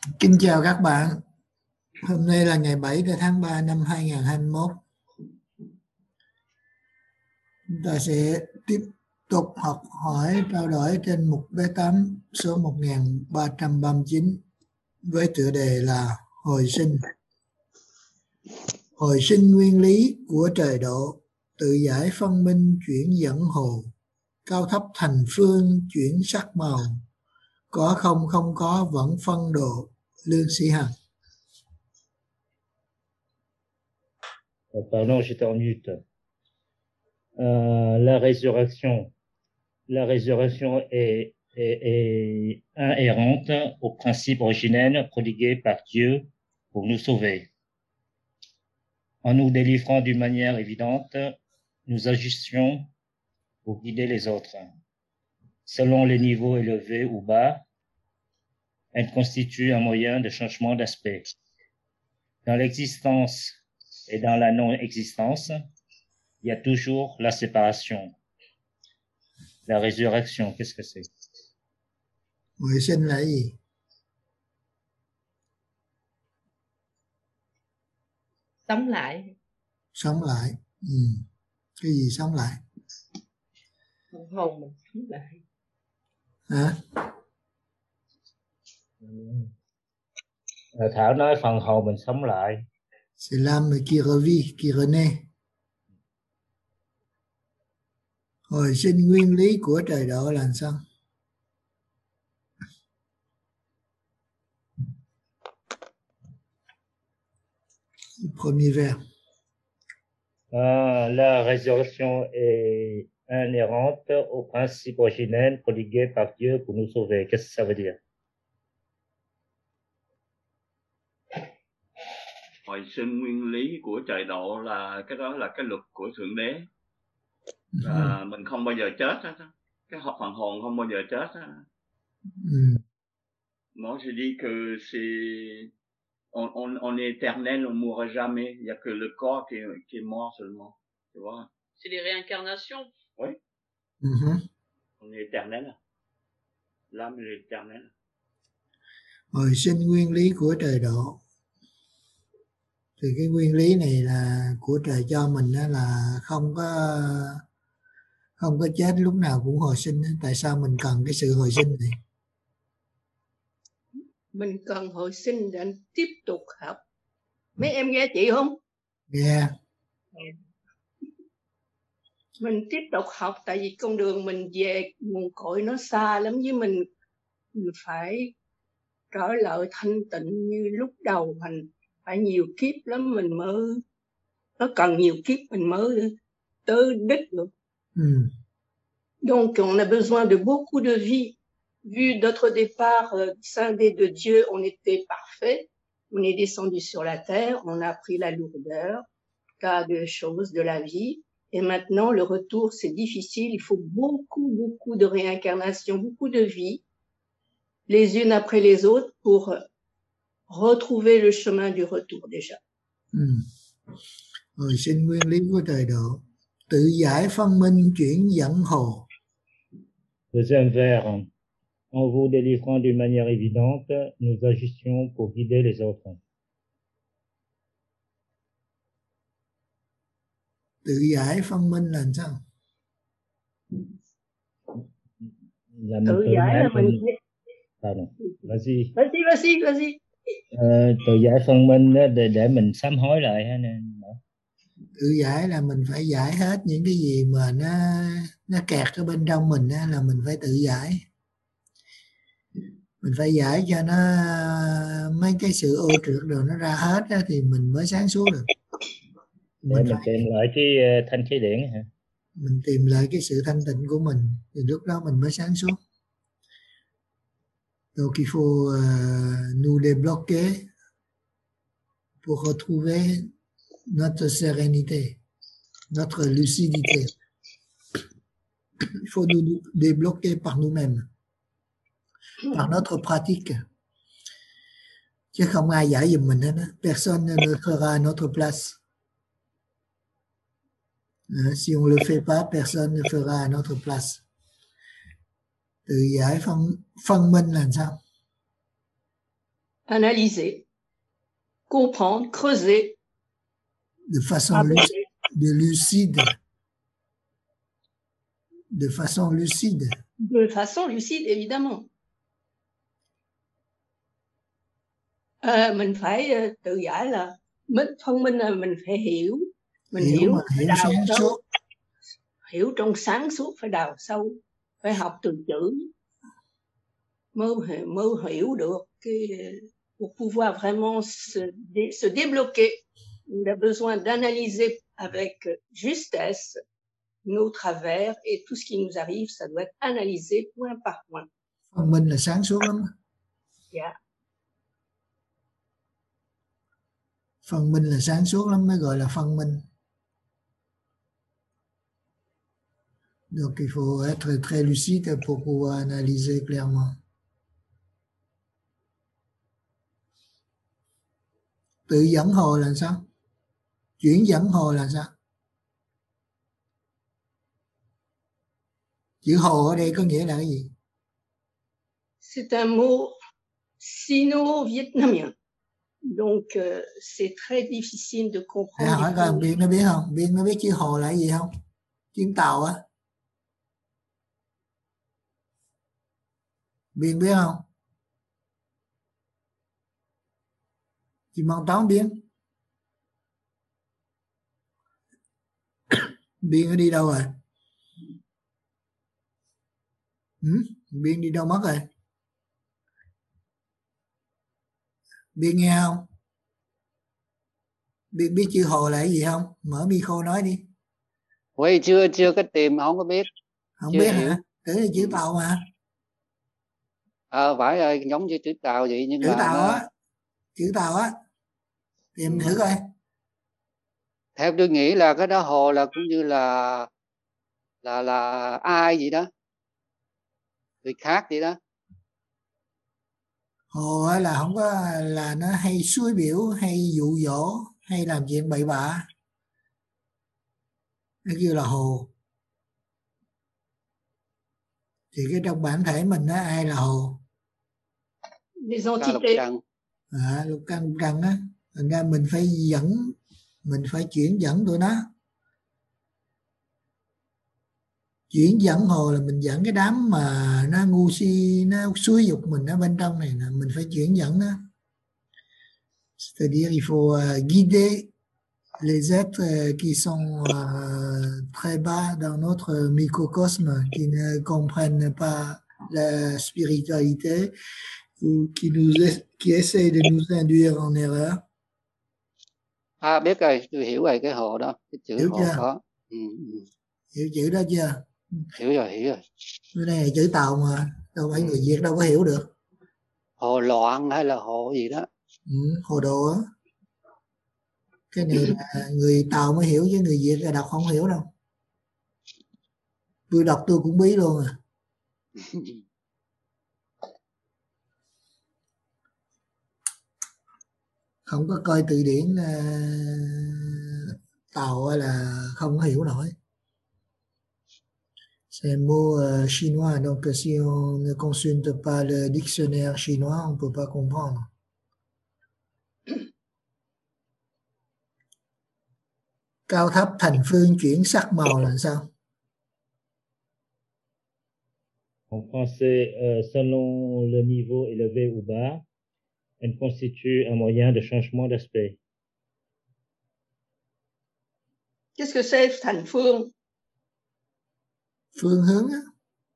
Kính chào các bạn. Hôm nay là ngày 7 tháng 3 năm 2021. Chúng ta sẽ tiếp tục học hỏi trao đổi trên mục B8 số 1339 với tựa đề là hồi sinh. Hồi sinh nguyên lý của trời độ, tự giải phân minh chuyển dẫn hồ, cao thấp thành phương chuyển sắc màu, có không không có vẫn phân độ. Lương Sĩ Hằng. Pardon, j'étais en mute. La résurrection est inhérente au principe originel prodigué par Dieu pour nous sauver. En nous délivrant d'une manière évidente, nous agissions pour guider les autres. Selon les niveaux élevés ou bas, elle constitue un moyen de changement d'aspect. Dans l'existence et dans la non-existence, il y a toujours la séparation. La résurrection, qu'est-ce que c'est? Hồi sinh là gì? Sống lại. Sống lại. Cái gì sống lại? Phần hồn mình sống lại. Hả? Thảo nói phần hồn mình sống lại. C'est l'âme qui revit, qui renaît. Hồi sinh nguyên lý của trời độ là sao? Premier vers. La résurrection est inhérente au principe originel prodigué par Dieu pour nous sauver. Qu'est-ce que ça veut dire? Hồi sinh nguyên lý của trời độ là cái đó là cái luật của Thượng Đế. Là mình không bao giờ chết hết. Cái phần hồn không bao giờ chết hết. Moi je dis que on est éternel, on ne mourra jamais. Il n'y a que le corps qui est mort seulement. Tu vois? C'est des réincarnations. Oui. On est éternel. L'âme est éternelle. Hồi sinh nguyên lý của trời độ. Thì cái nguyên lý này là của trời cho mình đó, là không có chết lúc nào cũng hồi sinh. Tại sao mình cần cái sự hồi sinh này? Mình cần hồi sinh để anh tiếp tục học. Mấy em nghe chị không? Nghe. Mình tiếp tục học tại vì con đường mình về nguồn cội nó xa lắm, với mình phải trở lại thanh tịnh như lúc đầu. Mình phải nhiều kiếp lắm mình mới, nó cần nhiều kiếp mình mới tới đích được. Donc on a besoin de beaucoup de vie. Vu notre départ scindé de Dieu, on était parfait. On est descendu sur la terre, on a pris la lourdeur, tas de choses de la vie. Et maintenant, le retour, c'est difficile. Il faut beaucoup de réincarnations, beaucoup de vies, les unes après les autres, pour retrouver le chemin du retour déjà. Hồi sinh nguyên lý của trời độ, tự giải phân minh chuyển dẫn hồ. Deuxième vers. En vous délivrant d'une manière évidente, nous agissions pour guider les autres. Tự giải phân minh là sao? Tự giải là mình... Pardon. Vas-y. Vas-y. Tự giải phân minh để mình sám hối lại ha nên. Tự giải là mình phải giải hết những cái gì mà nó kẹt ở bên trong mình á, là mình phải tự giải. Mình phải giải cho nó mấy cái sự ô trượt rồi nó ra hết á, thì mình mới sáng suốt được. Mình tìm lại cái thanh khí điển hả? Mình tìm lại cái sự thanh tịnh của mình thì lúc đó mình mới sáng suốt. Donc il faut nous débloquer pour retrouver notre sérénité, notre lucidité. Il faut nous débloquer par nous-mêmes, par notre pratique. Chứ không ai giải giùm mình hết á. Personne ne le fera à notre place. Si on ne le fait pas, personne ne fera à notre place. Tự giải phân minh là sao? analyser, comprendre, creuser. De façon lucide. De façon lucide. De façon lucide, évidemment. Mình phải tự giải là thông minh là mình phải hiểu. Mình hiểu sáng suốt. Hiểu trong sáng suốt, phải đào sâu, phải học từ chữ mới hiểu được pour pouvoir vraiment se débloquer. On a besoin d'analyser avec justesse nos travers et tout ce qui nous arrive, ça doit être analysé point par point. Phân minh là sáng suốt lắm. Yeah. Phân minh là sáng suốt lắm mới gọi là phân minh. Donc il faut être très lucide pour pouvoir analyser clairement. Tự dẫn hồ là sao? Chuyển dẫn hồ là sao? Chữ hồ ở đây có nghĩa là cái gì? C'est un mot sino-vietnamien. Donc c'est très difficile de comprendre. Hỏi coi Biên nó biết không? Biên nó biết chữ hồ là cái gì không? Chữ tàu á. Biên biết không? Chị mong toán Biên. Biên nó đi đâu rồi? Biên đi đâu mất rồi? Biên nghe không? Biên biết chữ hồ là cái gì không? Mở micro nói đi. Ui, chưa có tìm, không có biết. Không chưa biết hiểu. Hả? Tưởng là chữ tàu mà. Phải rồi, giống như chữ tàu vậy nhưng chữ mà tàu á. Chữ tàu á. Tìm thử coi. Theo tôi nghĩ là cái đó hồ là cũng như là ai gì đó, người khác vậy đó. Hồ là không có, là nó hay suối biểu, hay dụ dỗ, hay làm chuyện bậy bạ, nó kêu là hồ. Thì cái trong bản thể mình đó, ai là hồ? Les entités. Lục căn á. Thành ra mình phải mình phải chuyển dẫn tụi nó. Chuyển dẫn hồ là mình dẫn cái đám mà nó ngu si, nó xúi dục mình ở bên trong này nè, mình phải chuyển dẫn nó. C'est-à-dire il faut guider les êtres qui sont très bas dans notre microcosme, qui ne comprennent pas la spiritualité ou qui essayent de nous induire en erreur. Biết rồi, tôi hiểu rồi cái hồ đó, cái chữ hiểu hồ chưa? có. Hiểu chữ đó chưa? Hiểu rồi. Cái này là chữ Tàu mà, đâu phải người Việt đâu có hiểu được. Hồ loạn hay là hồ gì đó. Hồ đồ á. Cái này là người Tàu mới hiểu chứ người Việt là đọc không hiểu đâu. Tôi đọc tôi cũng bí luôn à. Không có coi từ điển Tàu là không có hiểu nổi. C'est un mot chinois, donc si on ne consulte pas le dictionnaire chinois, on ne peut pas comprendre. Cao thấp thành phương chuyển sắc màu là sao? En français, selon le niveau élevé ou bas, elle constitue un moyen de changement d'aspect. Qu'est-ce que c'est thành phương? Phương hướng á.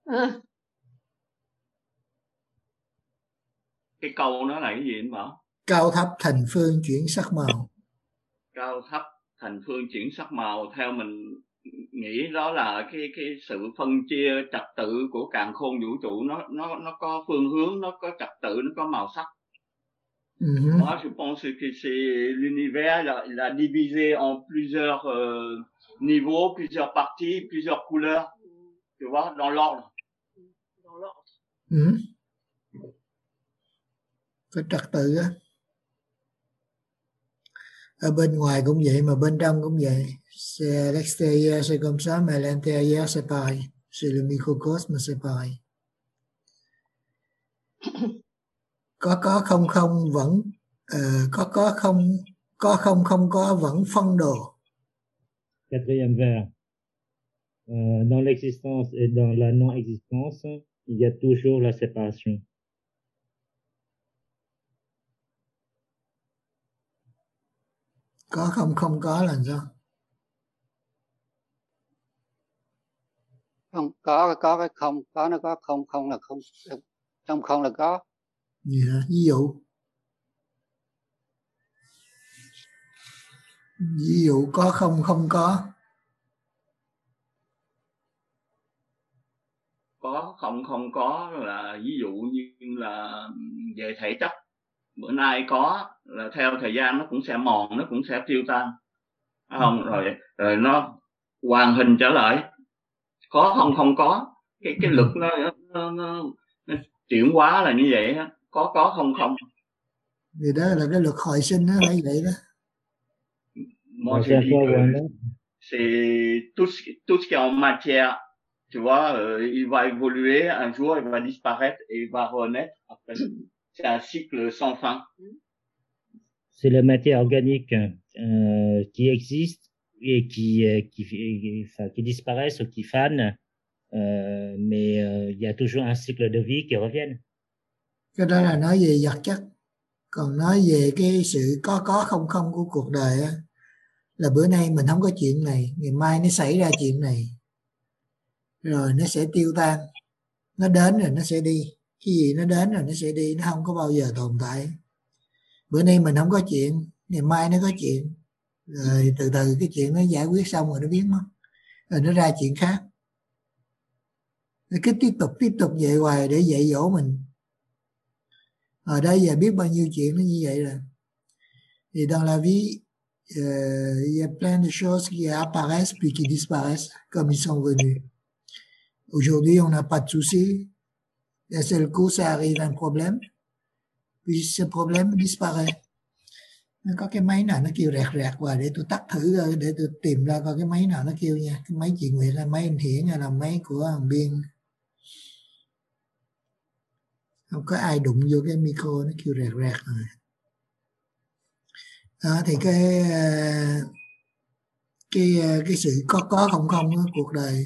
Cái câu nó là cái gì anh Bảo? Cao thấp thành phương chuyển sắc màu. Cao thấp thành phương chuyển sắc màu, theo mình nghĩ đó là cái sự phân chia trật tự của càn khôn vũ trụ, nó có phương hướng, nó có trật tự, nó có màu sắc. Moi je pense que c'est l'univers la divisé en plusieurs niveaux, plusieurs parties, plusieurs couleurs, tu vois, dans l'ordre. Có trật tự á. Ở bên ngoài cũng vậy mà bên trong cũng vậy. C'est l'extérieur c'est comme ça mais l'intérieur c'est pareil. C'est le microcosme c'est pareil. có không không vẫn có không có vẫn phân đồ. Quatrième vers. Dans l'existence et dans la non-existence, il y a toujours la séparation. Có không không có là sao? Không có cái không, có nó có, không không là không, trong không là có. Yeah. Ví dụ có không không có. Có không không có là ví dụ như là về thể chất, bữa nay có là theo thời gian nó cũng sẽ mòn, nó cũng sẽ tiêu tan, không rồi nó hoàn hình trở lại. Có không không có, cái lực nó chuyển hóa là như vậy á. Có không không Vì đó là cái luật hồi sinh nó phải vậy đó. Moi je dis que c'est tout ce qui est en matière, tu vois, il va évoluer, un jour il va disparaître et il va renaître après. C'est un cycle sans fin. C'est la matière organique qui existe et qui disparaissent ou qui fanent, mais il y a toujours un cycle de vie qui revient. Cái đó là nói về vật chất. Còn nói về cái sự có không không của cuộc đời á, là bữa nay mình không có chuyện này, ngày mai nó xảy ra chuyện này, rồi nó sẽ tiêu tan. Nó đến rồi nó sẽ đi. Cái gì nó đến rồi nó sẽ đi, nó không có bao giờ tồn tại. Bữa nay mình không có chuyện, ngày mai nó có chuyện, rồi từ từ cái chuyện nó giải quyết xong rồi nó biến mất, rồi nó ra chuyện khác. Nó cứ tiếp tục vậy hoài để dạy dỗ mình. Ở đây giờ biết bao nhiêu chuyện nó như vậy rồi. Et dans la vie, il y a plein de choses qui apparaissent puis qui disparaissent comme ils sont venus. Aujourd'hui, on n'a pas de souci. D'un seul coup, ça arrive un problème, puis ce problème disparaît. Nó có cái máy nào nó kêu rẹt rẹt và để tôi tắt thử rồi, để tôi tìm ra coi cái máy nào nó kêu nha. Cái máy chị Nguyệt là máy anh Hiển hay là máy của thằng Biên. Không có ai đụng vô cái micro nó kêu rẹt rẹt rồi. Đó, thì cái sự có không không của cuộc đời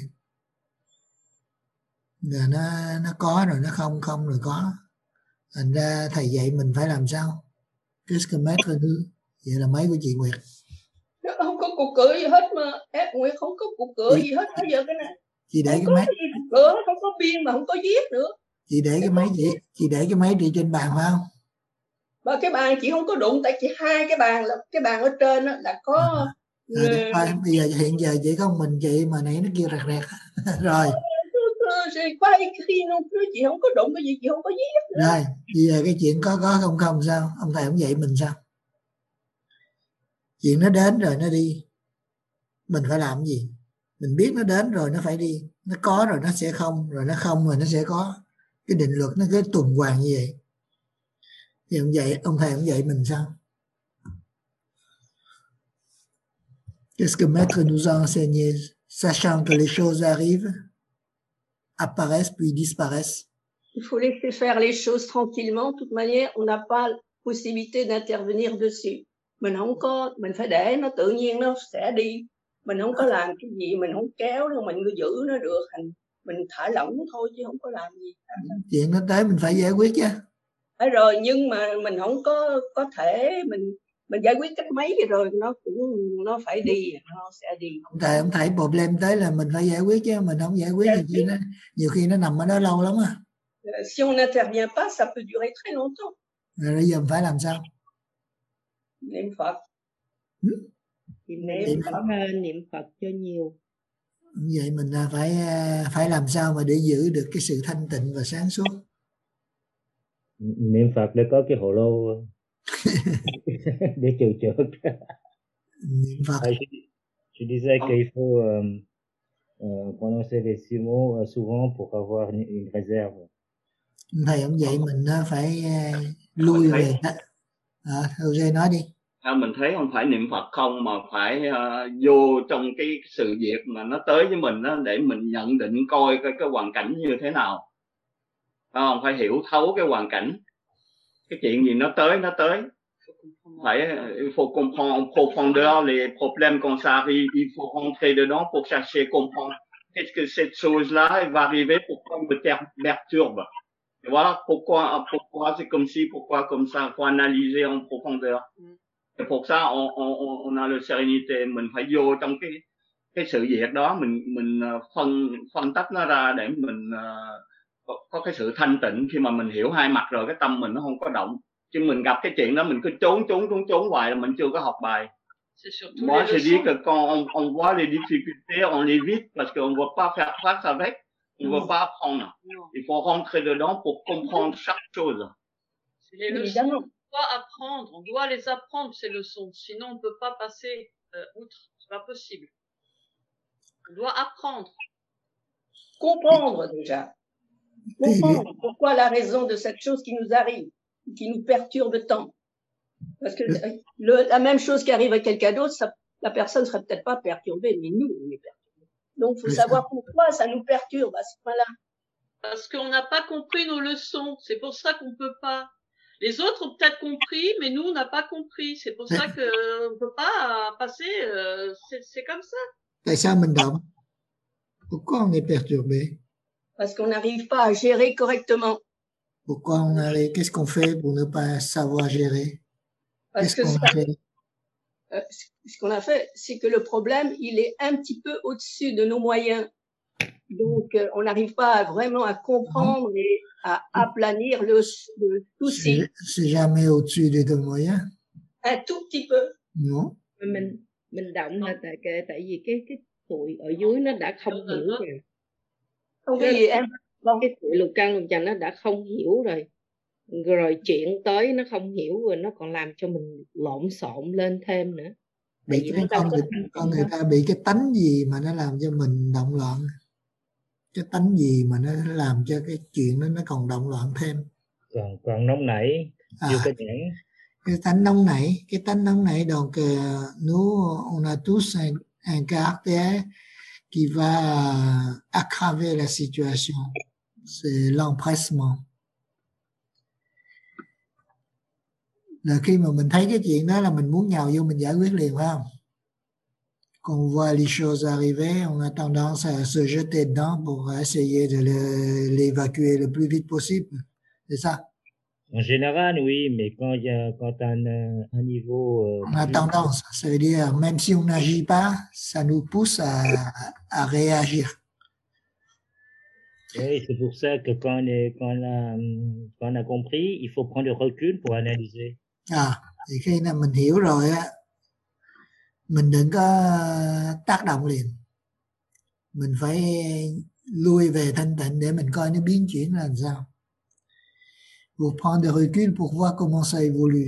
là nó có rồi nó không không rồi có. Thành ra thầy dạy mình phải làm sao? Qu'est-ce que maître nous? Vậy là máy của chị Nguyệt. Không có cuộc cử gì hết mà. Nguyệt không có cuộc cử gì hết bây giờ cái này. Chị để không cái có máy. gì cuộc cử, không có biên mà không có viết nữa. Chị để cái máy chị để cái máy đi trên bàn phải không? Và cái bàn chị không có đụng, tại chị hai cái bàn là cái bàn ở trên đó là có bây giờ hiện giờ chỉ có mình chị mà nãy nó kêu rẹt rẹt rồi. Quay khi nó chị không có đụng cái gì, chị không có viết nữa. Rồi bây giờ cái chuyện có không không sao? Ông thầy không dạy mình sao? Chuyện nó đến rồi nó đi, mình phải làm gì? Mình biết nó đến rồi nó phải đi, nó có rồi nó sẽ không, rồi nó không rồi nó sẽ có. Cái định luật nó cứ tuần hoàn như vậy. Thì ông thầy không dạy mình sao? Qu'est-ce que maître nous a enseigné, sachant que les choses arrivent, apparaissent puis disparaissent? Il faut laisser faire les choses tranquillement. De toute manière, on n'a pas la possibilité d'intervenir dessus. Mình phải để nó tự nhiên nó sẽ đi. Mình không có làm cái gì, mình không kéo nó, mình cứ giữ nó được, mình thả lỏng thôi chứ không có làm gì. Chuyện nó tới mình phải giải quyết chứ. Phải rồi, nhưng mà mình không có thể mình giải quyết cách mấy rồi nó phải đi, nó sẽ đi. Ông thầy problem tới là mình phải giải quyết chứ, mình không giải quyết thì nhiều khi nó nằm ở đó lâu lắm à. Si on n'intervient pas, ça peut durer très longtemps. Rồi bây giờ mình phải làm sao? Niệm Phật. Niệm Phật cho nhiều. Vậy mình phải làm sao mà để giữ được cái sự thanh tịnh và sáng suốt? Niệm Phật để có cái hồ lô để trừ trượt. Niệm Phật. Je disais qu'il faut prononcer les 6 mots souvent pour avoir une réserve. Thầy ông dạy mình phải lui về. Jose nói đi. Mình thấy không phải niệm Phật không mà phải vô trong cái sự việc mà nó tới với mình đó, để mình nhận định coi cái hoàn cảnh như thế nào. Không phải hiểu thấu cái hoàn cảnh. cái chuyện gì nó tới. Il faut comprendre en profondeur les problèmes quand ça arrive. Il faut rentrer dedans pour chercher comprendre qu'est-ce que cette chose-là va arriver, pourquoi elle me perturbe. Tu vois, pourquoi c'est comme ci, pourquoi comme ça. Il faut analyser en profondeur. Et pour ça, on a le sérénité. Mình phải vô trong cái sự việc đó, mình phân tách nó ra để mình có cái sự thanh tịnh. Khi mà mình hiểu hai mặt rồi, cái tâm mình nó không có động. Chứ mình gặp cái chuyện đó mình cứ trốn hoài là mình chưa có học bài. Moi je dis que quand on voit les difficultés, on les évite parce qu'on ne veut pas faire face avec, on ne veut pas apprendre. Il faut rentrer dedans pour comprendre chaque chose. C'est les leçons, on doit apprendre, on doit les apprendre ces leçons, sinon on ne peut pas passer outre, c'est pas possible. On doit apprendre. Comprendre déjà. Comprendre pourquoi la raison de cette chose qui nous arrive, qui nous perturbe tant. Parce que la même chose qui arrive à quelqu'un d'autre, la personne serait peut-être pas perturbée, mais nous, on est perturbés. Donc, il faut savoir pourquoi ça nous perturbe à ce point-là. Parce qu'on n'a pas compris nos leçons. C'est pour ça qu'on peut pas. Les autres ont peut-être compris, mais nous, on n'a pas compris. C'est pour ça qu'on ne peut pas passer. C'est comme ça. Tại sao mình động? Pourquoi on est perturbé? Parce qu'on n'arrive pas à gérer correctement. Pourquoi on arrive? Qu'est-ce qu'on fait pour ne pas savoir gérer? Parce que ce qu'on a fait, c'est que le problème, il est un petit peu au-dessus de nos moyens. Donc, on n'arrive pas vraiment à comprendre et à aplanir le souci. C'est jamais au-dessus de nos moyens. Un tout petit peu. Non. Mình động là tại vì cái tụi ở dưới nó đã không hiểu rồi. Không cái gì em? Cái tụi lục căn lục trần nó đã không hiểu rồi. Rồi chuyện tới nó không hiểu rồi nó còn làm cho mình lộn xộn lên thêm nữa. Bị con người ta bị cái tánh gì mà nó làm cho mình động loạn? Cái tánh gì mà nó làm cho cái chuyện đó nó còn động loạn thêm? Còn nóng nảy, chưa có nhãn. Cái tánh nóng nảy, donc nous on a tous un caractère qui va aggraver la situation. C'est l'empressement. Là khi mà mình thấy cái chuyện đó là mình muốn nhào vô mình giải quyết liền, phải không? Quand on voit les choses arriver, on a tendance à se jeter dedans pour essayer de l'évacuer le plus vite possible. C'est ça? En général, oui, mais quand tu as un niveau... on a tendance, ça veut dire, même si on n'agit pas, ça nous pousse à réagir. Oui, c'est pour ça que quand on a compris, il faut prendre du recul pour analyser. Thì khi nào mình hiểu rồi á, mình đừng có tác động liền. Mình phải lui về thanh tịnh để mình coi nó biến chuyển là làm sao. Pour prendre du recul pour voir comment ça évolue.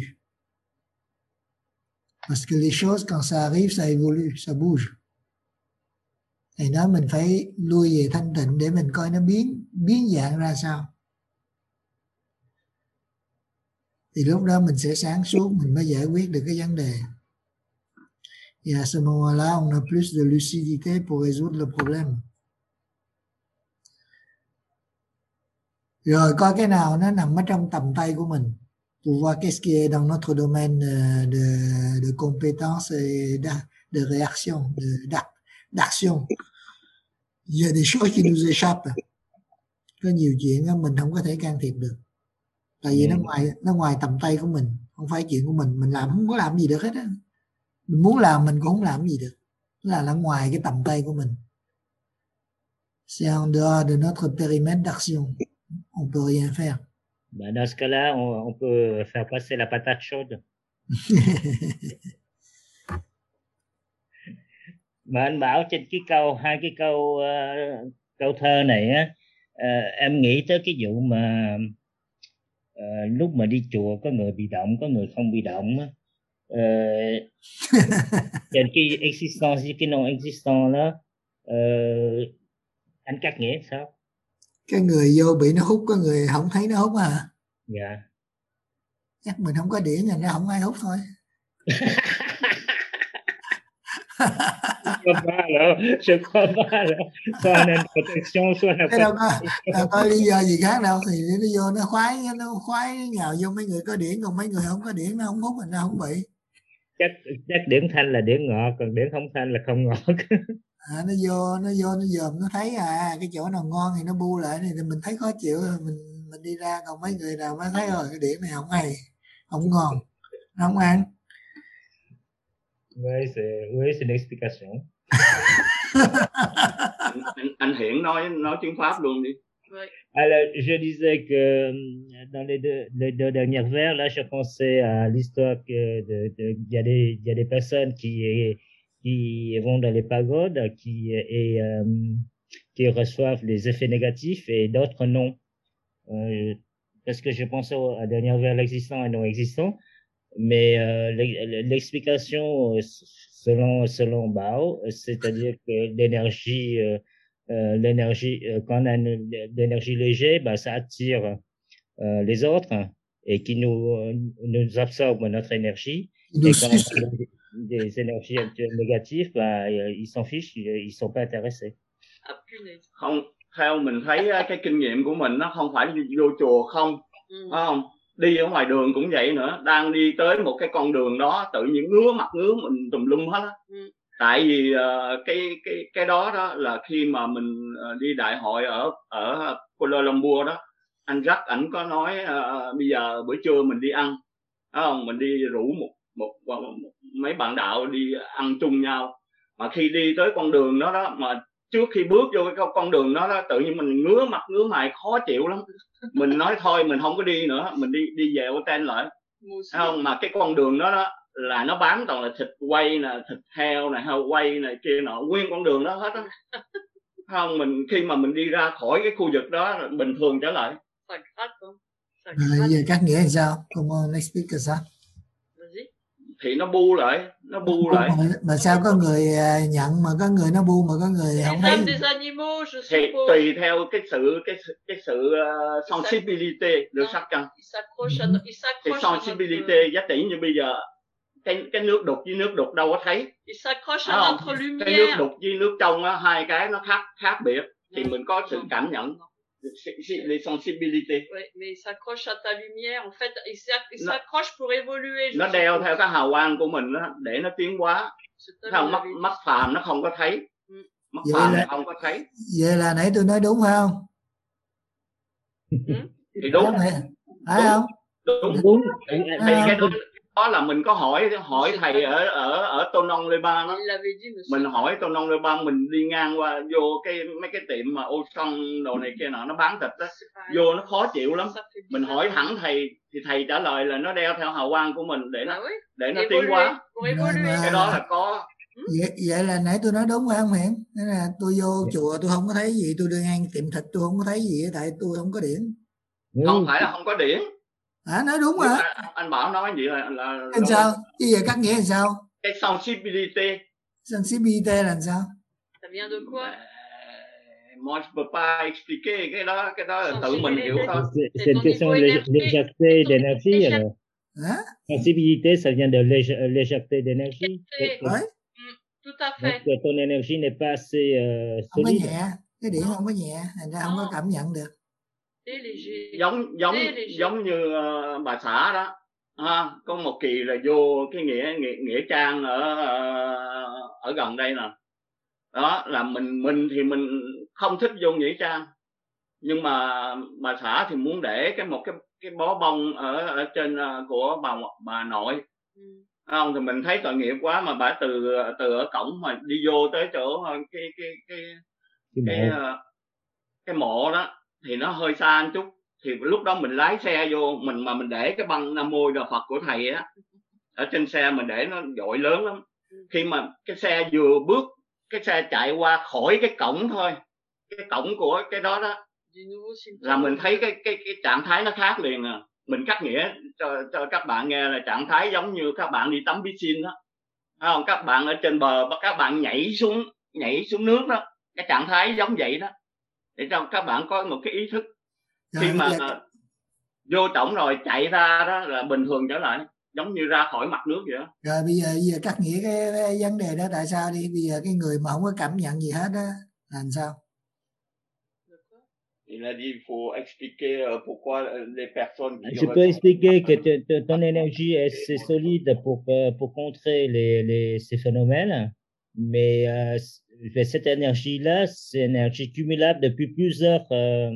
Parce que les choses, quand ça arrive, ça évolue, ça bouge. Thì đó mình phải lui về thanh tịnh để mình coi nó biến dạng ra sao. Thì lúc đó mình sẽ sáng suốt, mình mới giải quyết được cái vấn đề. Et à ce moment-là, on a plus de lucidité pour résoudre le problème. Rồi có cái nào nó nằm ở trong tầm tay của mình, pour voir qu'est-ce qui est dans notre domaine de compétence et de réaction, d'action. Il y a des choses qui nous échappent. Có nhiều chuyện đó mình không có thể can thiệp được. Tại vì nó ngoài tầm tay của mình, không phải chuyện của mình làm không có làm gì được hết á. Mình muốn làm mình cũng không làm gì được. Là ngoài cái tầm tay của mình. C'est en dehors de notre périmètre d'action. On peut rien faire. Dans ce cas-là, on peut faire passer la patate chaude. Mà anh Bảo, trên hai cái câu thơ này á, em nghĩ tới cái vụ mà lúc mà đi chùa có người bị động, có người không bị động á. Trên cái existence với cái non-existence đó, anh cắt nghĩa sao? Cái người vô bị nó hút, có người không thấy nó hút à? Dạ. Chắc mình không có đĩa, nên nó không ai hút thôi. crois pas alors, je crois pas alors. Soit on a une protection, soit on n'a Thế pas đâu de có lý do gì khác đâu, thì nó vô nó khoái nhào vô mấy người có điển, còn mấy người không có điển nó không hút mình, nó không bị. chắc điển thanh là điển ngọt, còn điển không thanh là không ngọt. Nó vô nó dòm, nó thấy cái chỗ nào ngon thì nó bu lại, thì mình thấy khó chịu mình đi ra, còn mấy người nào mới thấy rồi cái điển này không hay, không ngon, nó không ăn. Oui, c'est une explication. Anh Hiển nói tiếng Pháp luôn đi. Alors, je disais que dans les deux dernières vers, là, je pensais à l'histoire que il y a des personnes qui vont dans les pagodes, qui reçoivent les effets négatifs et d'autres non. Parce que je pensais à la dernière vers l'existant et non existant, mais l'explication selon Bao, c'est-à-dire que l'énergie quand on a l'énergie légère, bah, ça attire les autres et qui nous absorbe notre énergie. Et quand on a des énergies négatives, bah, ils s'en fichent, ils sont pas intéressés. Không, theo mình thấy cái kinh nghiệm của mình nó không phải vô chùa không, không, đi ở ngoài đường cũng vậy nữa, đang đi tới một cái con đường đó tự nhiên ngứa mặt ngứa mình tùm lum hết á. Tại vì cái đó là khi mà mình đi đại hội ở Kuala Lumpur đó, anh Jack ảnh có nói bây giờ buổi trưa mình đi ăn, không, mình đi rủ mấy bạn đạo đi ăn chung nhau, mà khi đi tới con đường đó mà trước khi bước vô cái con đường đó tự nhiên mình ngứa mặt ngứa mày khó chịu lắm. Mình nói thôi mình không có đi nữa, mình đi về hotel lại, không, mà cái con đường đó là nó bán toàn là thịt quay nè, thịt heo nè, heo quay này kia nọ, nguyên con đường đó hết á. Không, khi mà mình đi ra khỏi cái khu vực đó bình thường trở lại. Giờ các nghĩa là sao? Comment on explique ça? Thì nó bu lại. Mà sao có người nhận mà có người nó bu mà có người không thấy? Thì tùy theo cái sự sensibility de chacun. Thì sensibility giá trị như bây giờ cái nước đục với nước đục đâu có thấy. Cái nước đục với nước trong á, hai cái nó khác biệt thì mình có sự cảm nhận. Les sensibilités. Oui, mais il s'accroche à ta lumière. En fait, il s'accroche pour évoluer. Nó đeo theo cái hào quang của mình đó, để nó tiến hóa. Không, mắt phàm nó không có thấy. Mắt phàm này không có thấy. Vậy là nãy tôi nói đúng phải không? Thì đúng. Phải không? Đúng. Thì cái đó là mình có hỏi thầy ở Tôn Nông Lê Ba đó. Mình hỏi Tôn Nông Lê Ba, mình đi ngang qua vô mấy cái tiệm mà ô xong đồ này kia nọ, nó bán thịt đó, vô nó khó chịu lắm. Mình hỏi thẳng thầy thì thầy trả lời là nó đeo theo hào quang của mình để nó tiến hóa. Cái đó là có. Vậy là nãy tôi nói đúng phải không Hiển? Nên là tôi vô chùa tôi không có thấy gì, tôi đi ngang tiệm thịt tôi không có thấy gì, tại tôi không có điển. Không phải là không có điển. Nói đúng hả? Anh Bảo nói vậy là làm sao? Bây giờ các nghĩa là sao? Cái sensibility là sao? Ça vient de quoi? Moi je peux pas expliquer, cái đó là tự mình hiểu thôi. C'est une question de légèreté d'énergie alors. Sensibilité, ça vient de légèreté d'énergie. Oui. Tout à fait. Donc ton énergie n'est pas assez solide. Không có nhẹ, cái điển không có nhẹ, thành ra không có cảm nhận được. Giống như bà xã đó, có một kỳ là vô cái nghĩa trang ở gần đây nè, đó là mình thì mình không thích vô nghĩa trang, nhưng mà bà xã thì muốn để một cái bó bông ở trên của bà nội, không thì mình thấy tội nghiệp quá, mà bà từ ở cổng mà đi vô tới chỗ cái mộ đó thì nó hơi xa một chút, thì lúc đó mình lái xe vô mình để cái băng Nam Mô Đà Phật của thầy á ở trên xe, mình để nó dội lớn lắm. Khi mà cái xe vừa bước, cái xe chạy qua khỏi cái cổng thôi, cái cổng của cái đó là mình thấy cái trạng thái nó khác liền à. Mình cắt nghĩa cho các bạn nghe là trạng thái giống như các bạn đi tắm piscine đó, không, các bạn ở trên bờ, các bạn nhảy xuống nước đó, cái trạng thái giống vậy đó, để cho các bạn có một cái ý thức. Khi mà vô trỏng rồi chạy ra đó là bình thường trở lại. giống như ra khỏi mặt nước vậy đó. Rồi bây giờ cắt nghĩa cái vấn đề đó tại sao đi. Bây giờ cái người mà không có cảm nhận gì hết á làm sao? Il a dit il faut expliquer pourquoi les personnes qui Je peux expliquer que ton énergie est assez solide pour contrer ces phénomènes, mais cette énergie-là, c'est une énergie cumulable depuis plusieurs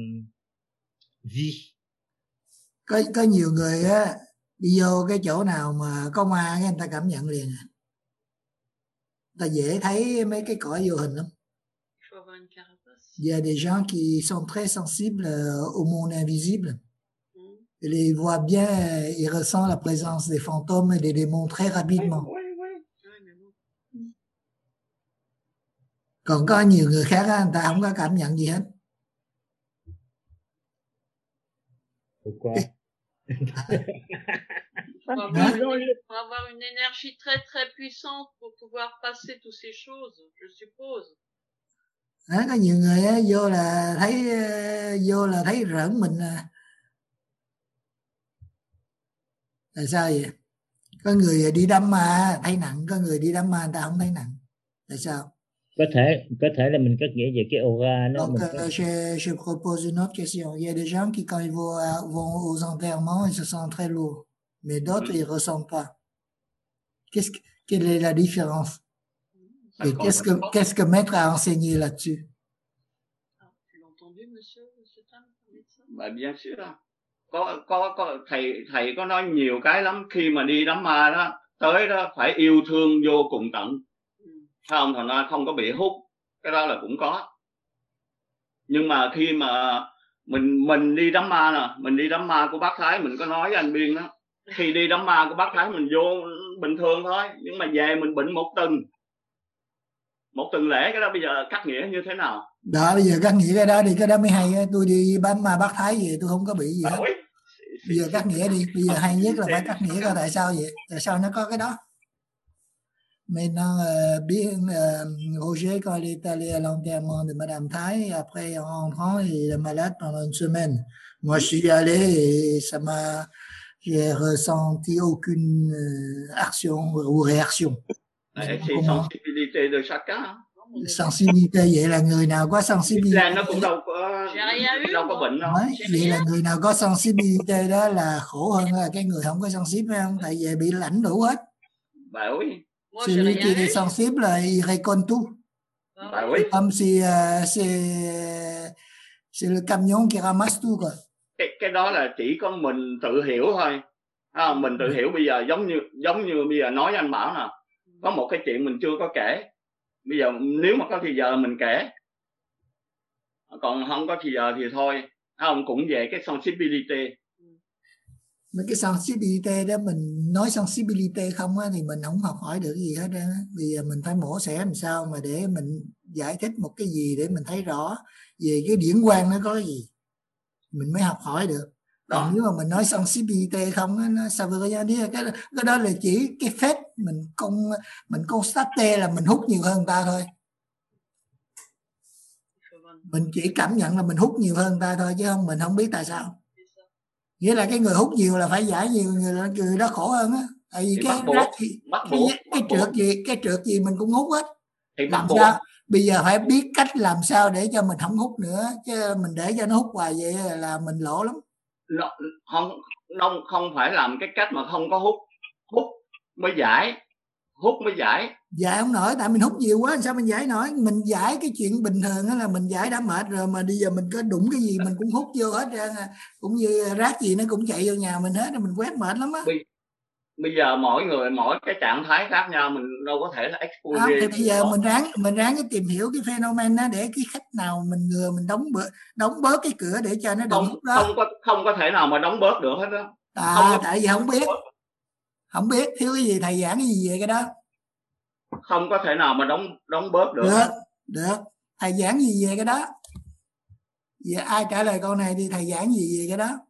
vies. Có nhiều người á đi vô cái chỗ nào mà có ma cái người ta cảm nhận liền à. Ta dễ thấy mấy cái cõi vô hình lắm. Il y a des gens qui sont très sensibles au monde invisible. Ils voient bien, ils ressentent la présence des fantômes et des démons très rapidement. Còn có nhiều người khác người ta không có cảm nhận gì hết. Pourquoi? Faut avoir une énergie très très puissante pour pouvoir passer toutes ces choses, je suppose. Đó, có nhiều người á, vô là thấy rợn mình à. Tại sao vậy? Có người đi đám ma thấy nặng, có người đi đám ma người ta không thấy nặng. Tại sao? Có thể là mình cắt nghĩa về cái aura nó. Donc, je propose une autre question. Il y a des gens qui, quand ils vont aux enterrements, ils se sentent très lourds. Mais d'autres, ils ne ressentent pas. Quelle est la différence? Et qu'est-ce que Maître a enseigné là-dessus? Tu l'as entendu, monsieur Tam? Bah, bien sûr. Có thầy có nói nhiều cái lắm. Khi mà đi đám ma đó, tới đó phải yêu thương vô cùng tận. Không, thành ra không có bị hút. Cái đó là cũng có. Nhưng mà khi mà mình đi đám ma nè, mình đi đám ma của bác Thái, mình có nói với anh Biên đó, khi đi đám ma của bác Thái mình vô bình thường thôi, nhưng mà về mình bệnh một tuần lễ, cái đó bây giờ cắt nghĩa như thế nào? Đó, bây giờ cắt nghĩa cái đó đi, cái đó mới hay. Tôi đi bám ma bác Thái vậy tôi không có bị gì hết. Bây giờ cắt nghĩa đi, bây giờ hay nhất là phải cắt nghĩa coi tại sao vậy, tại sao nó có cái đó. Maintenant, bien, Roger, quand il est allé à l'enterrement de Madame Thaï, après en rentrant, il est malade pendant une semaine. Moi, je suis allé et j'ai ressenti aucune action ou réaction. C'est sensibilité de chacun. Sensibilité, vậy là người nào có sensibilité nó cũng đâu có bệnh đâu. Vậy là người nào có sensibilité đó là khổ hơn là cái người không có sensible, phải không? Tại vì bị lãnh đủ hết. Bah oui. Celui qui est sensible, il récolte tout. Bah oui. Comme si c'est le camion qui ramasse tout quoi. Cái đó là chỉ có mình tự hiểu thôi. Mình tự hiểu. Bây giờ giống như bây giờ nói với anh Bảo nè, có một cái chuyện mình chưa có kể. Bây giờ nếu mà có thì giờ mình kể, còn không có thì giờ thì thôi. Không, cũng về cái sensibility. Mấy cái sensibility đó, mình nói sensibility không á thì mình không học hỏi được gì hết á. Bây giờ mình phải mổ xẻ làm sao mà để mình giải thích một cái gì để mình thấy rõ về cái điển quang nó có cái gì, mình mới học hỏi được. Còn nếu mà mình nói sensibility không á, nó sao vừa ra đi cái đó là chỉ cái phép mình constate là mình hút nhiều hơn người ta thôi. Mình chỉ cảm nhận là mình hút nhiều hơn người ta thôi, chứ không mình không biết tại sao. Nghĩa là cái người hút nhiều là phải giải nhiều, người đó khổ hơn á. Tại vì cái trượt gì mình cũng hút hết. Làm sao bây giờ phải biết cách làm sao để cho mình không hút nữa, chứ mình để cho nó hút hoài vậy là mình lỗ lắm. Không phải làm cái cách mà không có hút mới giải. Giải không nổi, tại mình hút nhiều quá sao mình giải nổi. Mình giải cái chuyện bình thường là mình giải đã mệt rồi, mà bây giờ mình có đụng cái gì mình cũng hút vô hết trơn, cũng như rác gì nó cũng chạy vô nhà mình hết, mình quét mệt lắm á. Bây giờ mỗi người mỗi cái trạng thái khác nhau, mình đâu có thể là expose. Thì bây giờ mình ráng cái tìm hiểu cái phenomenon đó, để cái khách nào mình đóng bớt cái cửa để cho nó đừng hút đó. Không có thể nào mà đóng bớt được hết đó. Tại vì không biết thiếu cái gì, thầy giảng cái gì về cái đó. Không có thể nào mà đóng bớt được. Được. Thầy giảng gì về cái đó? Vậy ai trả lời câu này thì thầy giảng gì về cái đó?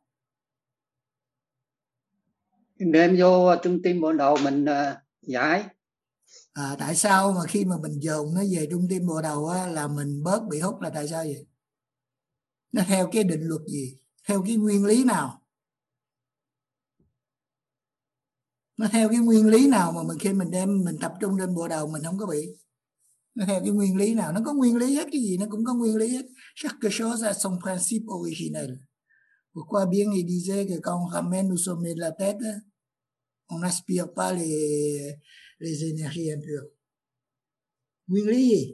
Đem vô trung tâm bộ đầu mình giải. Tại sao mà khi mà mình dồn nó về trung tâm bộ đầu á, là mình bớt bị hút là tại sao vậy? Nó theo cái định luật gì? Theo cái nguyên lý nào? Nó theo cái nguyên lý nào mà khi mình tập trung lên bộ đầu mình không có bị? Nó theo cái nguyên lý nào? Nó có nguyên lý hết, cái gì nó cũng có nguyên lý hết. Chaque chose a son principe originel. Pourquoi bien il disait que quand on ramène au sommet de la tête, on n'aspire pas les énergies impures. Nguyên lý gì?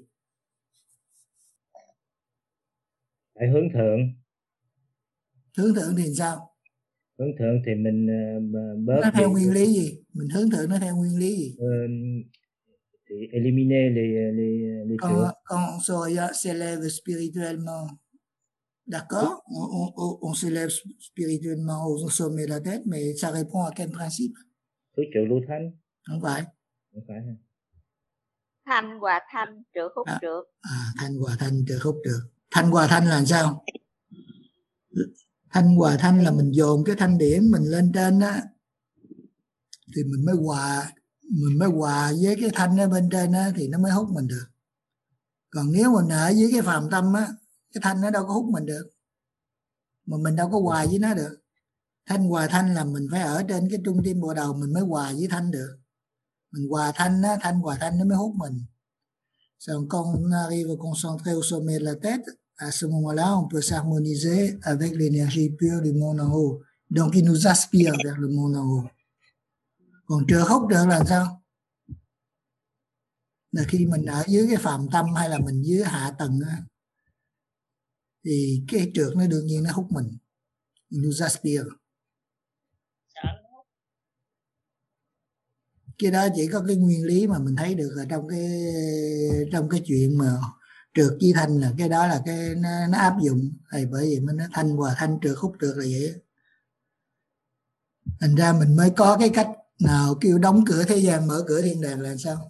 Phải hướng thượng. Hướng thượng thì sao? Hướng thượng thì mình bớt. Nó theo nguyên lý gì? Mình hướng thượng nó theo nguyên lý gì? Thì éliminer les quand on s'élève spirituellement, d'accord, on s'élève spirituellement au sommet de la tête, mais ça répond à quel principe? Thứ trụ lưu thanh. Không phải. Không phải. Thanh hòa thanh trượt hút trượt. Thanh hòa thanh trượt hút trượt. Thanh hòa thanh là sao? Thanh hòa thanh là mình dồn cái thanh điển mình lên trên đó, thì mình mới hòa với cái thanh ở bên trên đó, thì nó mới hút mình được. Còn nếu mình ở dưới cái phàm tâm á, cái thanh nó đâu có hút mình được, mà mình đâu có hòa với nó được. Thanh hòa thanh là mình phải ở trên cái trung tim bộ đầu mình mới hòa với thanh được. Mình hòa thanh á, thanh hòa thanh nó mới hút mình. Donc quand on arrive à concentrer au sommet de la tête, à ce moment-là, on peut s'harmoniser avec l'énergie pure du monde en haut. Donc il nous aspire vers le monde en haut. Còn trượt hút trượt là sao? Là khi mình ở dưới cái phàm tâm hay là mình dưới hạ tầng á, thì cái trượt nó đương nhiên nó hút mình. Il nous aspire. Cái đó chỉ có cái nguyên lý mà mình thấy được ở trong cái chuyện mà trượt với thanh, là cái đó là cái nó áp dụng. Thì bởi vì nó thanh hòa thanh trượt hút trượt là vậy. Thành ra mình mới có cái cách nào kêu đóng cửa thế gian mở cửa thiên đàng là sao?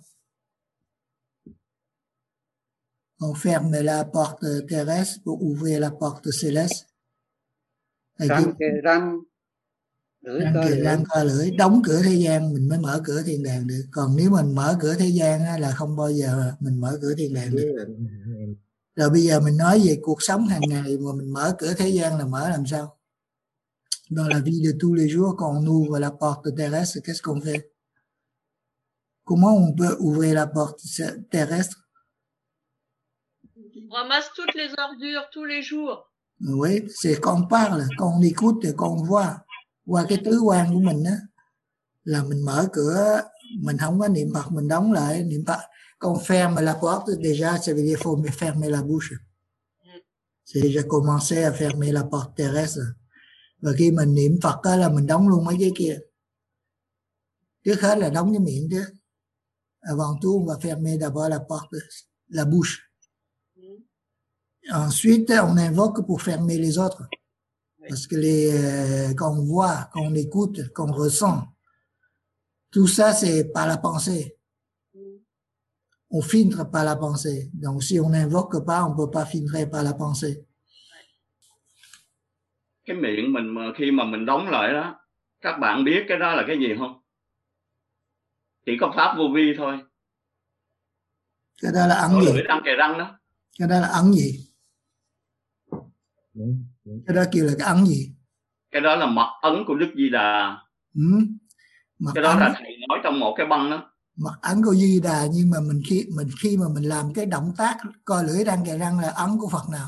On ferme la porte terrestre pour ouvrir la porte céleste. Răng kề răng, răng co lưỡi, đóng cửa thế gian mình mới mở cửa thiên đàng được. Còn nếu mình mở cửa thế gian là không bao giờ mình mở cửa thiên đàng được. Rồi bây giờ mình nói về cuộc sống hàng ngày mà mình mở cửa thế gian là mở làm sao? Dans la vie de tous les jours, quand on ouvre la porte terrestre, qu'est-ce qu'on fait? Comment on peut ouvrir la porte terrestre? On ramasse toutes les ordures tous les jours. Oui, c'est quand on parle, quand on écoute, quand on voit. Qua cái tứ quan của mình á, là mình mở cửa, mình không có niệm Phật, mình đóng lại niệm Phật. Quand on ferme la porte, déjà, ça veut dire faut fermer la bouche. C'est déjà commencé à fermer la porte terrestre. Và khi mình niệm Phật á, là mình đóng luôn mấy cái kia. Trước hết là đóng cái miệng trước. Avant tout, on va fermer d'abord la porte, la bouche. Ensuite, on invoque pour fermer les autres. Parce que quand on voit, quand on écoute, quand on ressent, tout ça, c'est par la pensée. On filtre par la pensée. Donc, si on n'invoque pas, on ne peut pas filtrer par la pensée. Cái miệng mình mà khi mà mình đóng lại đó, các bạn biết cái đó là cái gì không? Chỉ có pháp vô vi thôi. Cái đó là ấn gì? Lưỡi răng kề răng đó. Cái đó là ấn gì? Cái đó kêu là cái ấn gì? Cái đó là mật ấn của Đức Di Đà. Cái đó là thầy nói trong một cái băng đó. Mật ấn của Di Đà, nhưng mà khi mà mình làm cái động tác coi lưỡi răng kề răng là ấn của Phật nào?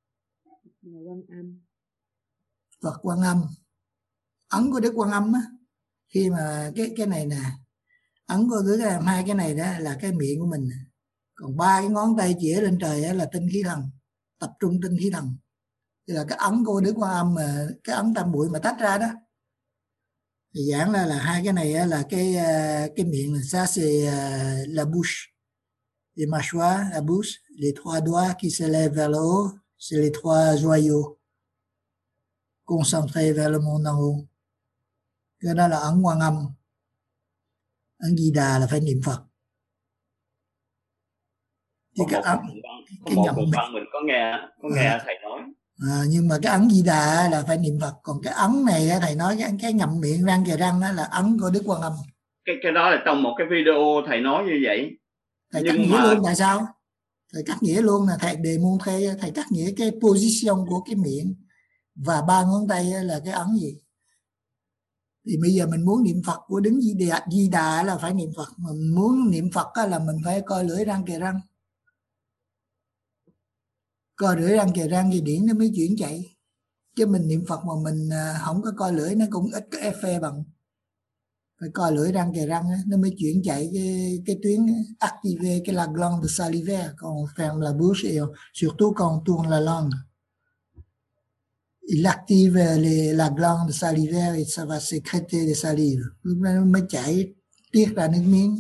Phật Quan Âm. Ấn của Đức Quan Âm á. Khi mà cái này nè, ấn của Đức Quan Âm, hai cái này đó là cái miệng của mình. Còn ba cái ngón tay chĩa lên trời đó là tinh khí thần, tập trung tinh khí thần. Thì là cái ấn của Đức Quan Âm mà cái ấn tam muội mà tách ra đó. Thì giảng là hai cái này là cái miệng là ça c'est la bouche, les mâchoires, la bouche, les trois doigts qui s'élèvent vers le haut, c'est les trois joyaux concentrés vers le monde en haut. Cái đó là ấn Quan Âm. Ấn Di Đà là phải niệm Phật. Có một băng mình có nghe thầy nói. Nhưng mà cái ấn Di Đà là phải niệm Phật. Còn cái ấn này thầy nói cái ngậm miệng răng kề răng đó là ấn của Đức Quan Âm. Cái đó là trong một cái video thầy nói như vậy. Thầy cắt nghĩa luôn tại sao? Thầy cắt nghĩa luôn là thầy đề môn thầy cắt nghĩa cái position của cái miệng và ba ngón tay là cái ấn gì? Thì bây giờ mình muốn niệm Phật của Đứng Di Đà là phải niệm Phật, mà mình muốn niệm Phật là mình phải coi lưỡi răng kề răng. Coi lưỡi răng kề răng thì điển nó mới chuyển chạy. Chứ mình niệm Phật mà mình không có coi lưỡi nó cũng ít có effet bằng. Phải coi lưỡi răng kề răng nó mới chuyển chạy cái tuyến activer cái la glande salivaire quand on ferme la bouche et surtout quand on tourne la langue. Il active la glande salivaire et ça va sécréter des salives. Lúc đó nó mới chảy tiết ra nước miếng.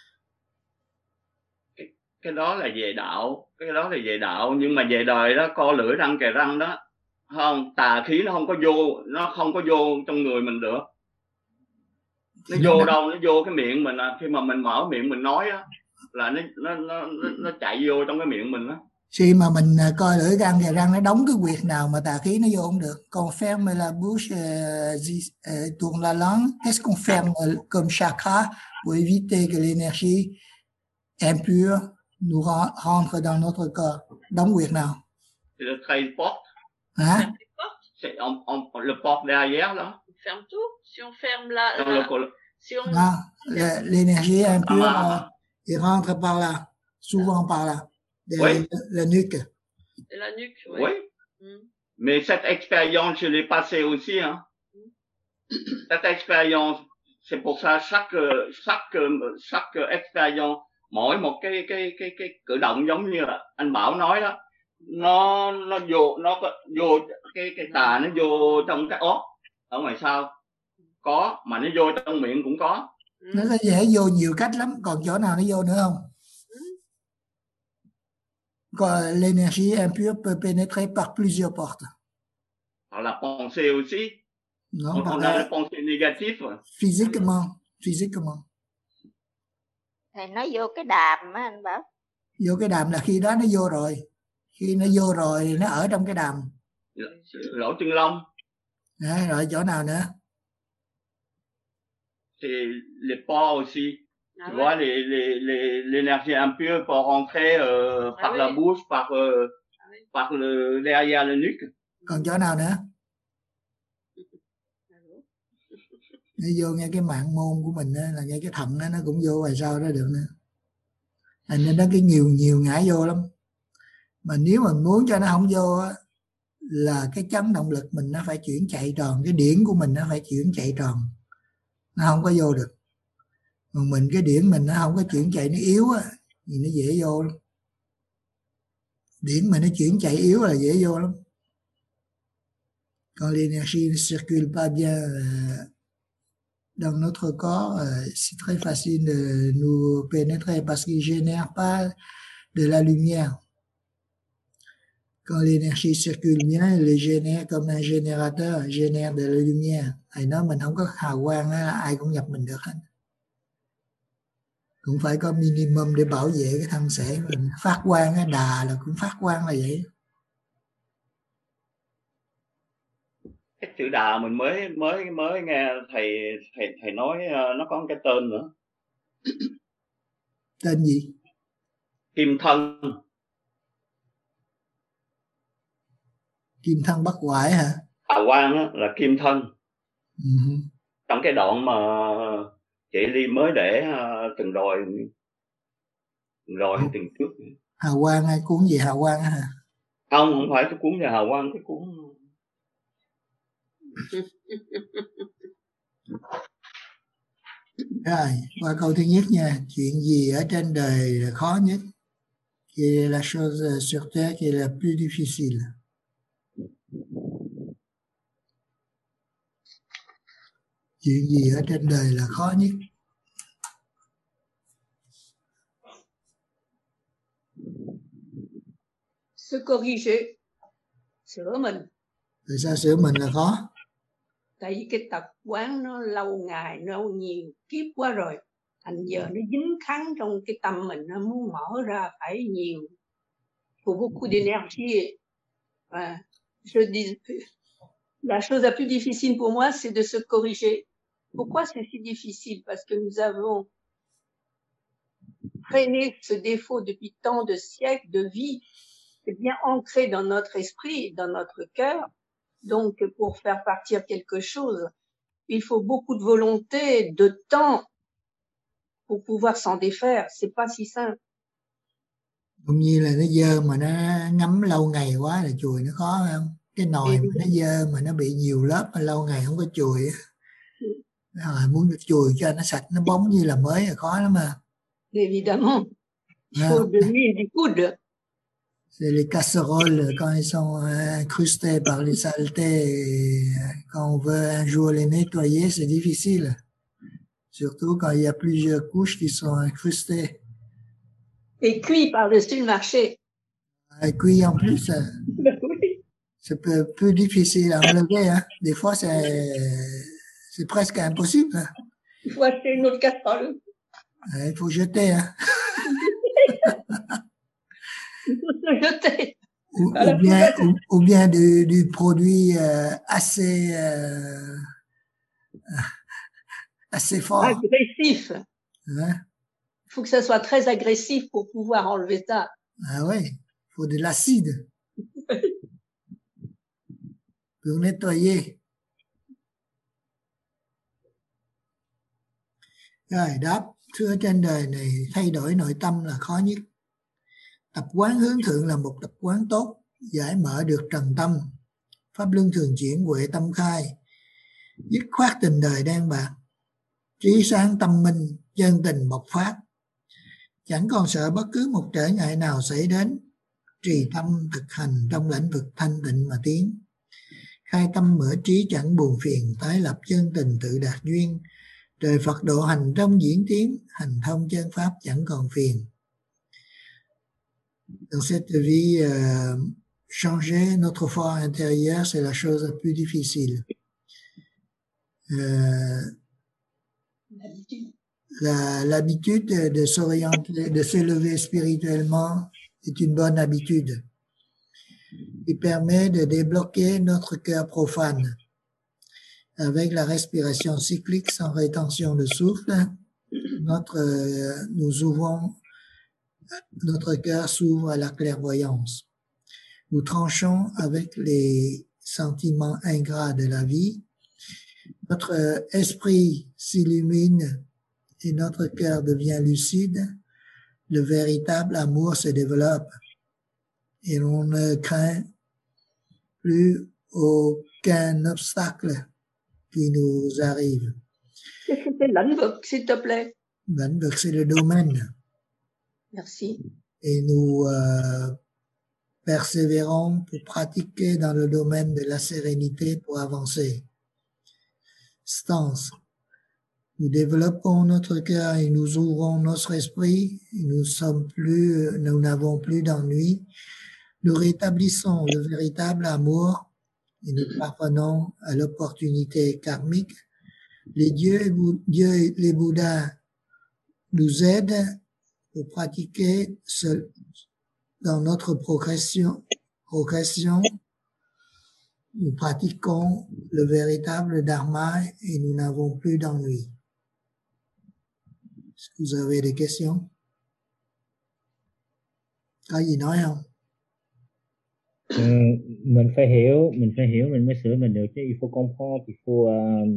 Cái đó là về đạo, nhưng mà về đời đó co lưỡi răng kề răng đó, không, tà khí nó không có vô trong người mình được. Nó vô đâu? Nó vô cái miệng mình khi mà mình mở miệng mình nói á, là nó chạy vô trong cái miệng mình á. Khi mà mình coi lưỡi răng kề răng nó đóng cái quyệt nào mà tà khí nó vô không được. Còn ferme la bouche, tourne la langue, qu'est-ce qu'on ferme comme chakra pour éviter que l'énergie impure nous rentre dans notre corps? Đóng quyệt nào? Le trait porte. Hả? C'est le porte derrière là. On ferme tout. Si on ferme la si on non, l'énergie impure il rentre par là, souvent par là, oui. La nuque. Et la nuque, oui. Oui. Mais cette expérience je l'ai passée aussi hein. Cette expérience, c'est pour ça chaque expérience, mỗi một cái cử động giống như là anh Bảo nói đó, nó vô cái tà nó vô trong cái óc ở ngoài sau có, mà nó vô trong miệng cũng có. Nó dễ vô nhiều cách lắm, còn chỗ nào nó vô nữa không? Còn l'énergie impure peut pénétrer par plusieurs portes. Par la pensée aussi. Non, on a la pensée négative. Physiquement. Thầy nói vô cái đàm á anh Bảo. Vô cái đàm là khi đó nó vô rồi. Khi nó vô rồi thì nó ở trong cái đàm. Lỗ chân lông. Đấy, rồi chỗ nào nữa? C'est les pores aussi. Tu vois, l'énergie impure peut rentrer par la bouche, par le derrière le nuque. Còn chỗ nào nữa? Nó vô ngay cái mạng môn của mình đó, là ngay cái thận đó, nó cũng vô ngoài sau đó được nữa. Nên nó cái nhiều ngã vô lắm. Mà nếu mình muốn cho nó không vô á, là cái chấn động lực mình nó phải chuyển chạy tròn, cái điển của mình nó phải chuyển chạy tròn, nó không có vô được. Mà mình cái điển mình nó không có chuyển chạy, nó yếu á thì nó dễ vô lắm. Điển mà nó chuyển chạy yếu là dễ vô lắm. Quand l'énergie ne circule pas bien dans notre corps, c'est très facile de nous pénétrer parce qu'il ne génère pas de la lumière. Quand l'énergie circule bien, il le génère comme un générateur, génère de la lumière. Thầy nói mình không có hào quang là ai cũng nhập mình được hết. Cũng phải có minimum để bảo vệ cái thân thể mình. Phát quang, đà là cũng phát quang là vậy. Cái chữ đà mình mới nghe thầy nói nó có một cái tên nữa. Tên gì? Kim thân. Kim thân bất hoại hả? Hào quang là kim thân. Trong cái đoạn mà chị Ly mới để từng đồi từng trước. Hào quang hay cuốn gì hào quang hả? Không phải cái cuốn về hào quang, cái cuốn. Rồi, qua câu thứ nhất nha. Chuyện gì ở trên đời là khó nhất? Quelle est la chose sur terre qui est la plus difficile? Chuyện gì ở trên đời là khó nhất? Se corriger, sửa mình. Tại sao sửa mình là khó? Tại vì cái tập quán nó lâu ngày, lâu nhiều kiếp quá rồi. Thành giờ nó dính kháng trong cái tâm mình, nó muốn mở ra phải nhiều. Faut beaucoup d'énergie. Je dis, la chose la plus difficile pour moi, c'est de se corriger. Pourquoi c'est si difficile? Parce que nous avons traîné ce défaut depuis tant de siècles de vie. C'est bien ancré dans notre esprit, dans notre cœur. Donc, pour faire partir quelque chose, il faut beaucoup de volonté, de temps pour pouvoir s'en défaire. C'est pas si simple. Cũng như là nó dơ mà nó ngấm lâu ngày quá là chùi nó khó, phải không? Cái nồi mà nó dơ mà nó bị nhiều lớp mà lâu ngày không có chùi, rồi muốn chùi cho nó sạch, nó bóng như là mới là khó lắm mà. Évidemment, il faut de l'huile du coude. C'est les casseroles quand elles sont incrustées par les saletés, et quand on veut un jour les nettoyer, c'est difficile. Surtout quand il y a plusieurs couches qui sont incrustées. Et cuit par-dessus le marché. Cuit en plus, Oui. c'est plus difficile à enlever. Hein. Des fois, c'est presque impossible. Hein. Il faut acheter une autre casserole. Il faut jeter. Hein. Il faut se jeter. Ou bien du produit assez fort. Agressif. Hein? Il faut que ça soit très agressif pour pouvoir enlever ça. Ah oui, il faut de l'acide pour nettoyer. Rồi đáp, thưa trên đời này thay đổi nội tâm là khó nhất. Tập quán hướng thượng là một tập quán tốt, giải mở được trần tâm. Pháp luân thường chuyển huệ tâm khai, dứt khoát tình đời đen bạc, trí sáng tâm minh, chân tình bộc phát. Chẳng còn sợ bất cứ một trở ngại nào xảy đến, trì tâm thực hành trong lĩnh vực thanh tịnh mà tiến. Khai tâm mở trí chẳng buồn phiền, tái lập chân tình tự đạt duyên. Trời Phật độ hành trong diễn tiến, hành thông chân pháp chẳng còn phiền. Dans cette vie, changer notre foi intérieure, c'est la chose la plus difficile. L'habitude de s'orienter, de s'élever spirituellement est une bonne habitude qui permet de débloquer notre cœur profane. Avec la respiration cyclique sans rétention de souffle, notre cœur s'ouvre à la clairvoyance. Nous tranchons avec les sentiments ingrats de la vie. Notre esprit s'illumine et notre cœur devient lucide. Le véritable amour se développe et l'on ne craint plus aucun obstacle qui nous arrive. Qu'est-ce que c'est l'âme, s'il te plaît? L'âme, c'est le domaine. Merci. Et nous persévérons pour pratiquer dans le domaine de la sérénité pour avancer. Stance. Nous développons notre cœur et nous ouvrons notre esprit. Et nous n'avons plus d'ennui. Nous rétablissons le véritable amour et nous parvenons à l'opportunité karmique. Les dieux et les Bouddhas nous aident pour pratiquer dans notre progression. Nous pratiquons le véritable dharma et nous n'avons plus d'ennui. Est-ce que vous avez des questions? Có gì nói không? Mình phải hiểu mình mới sửa mình được chứ. Il faut comprendre, il faut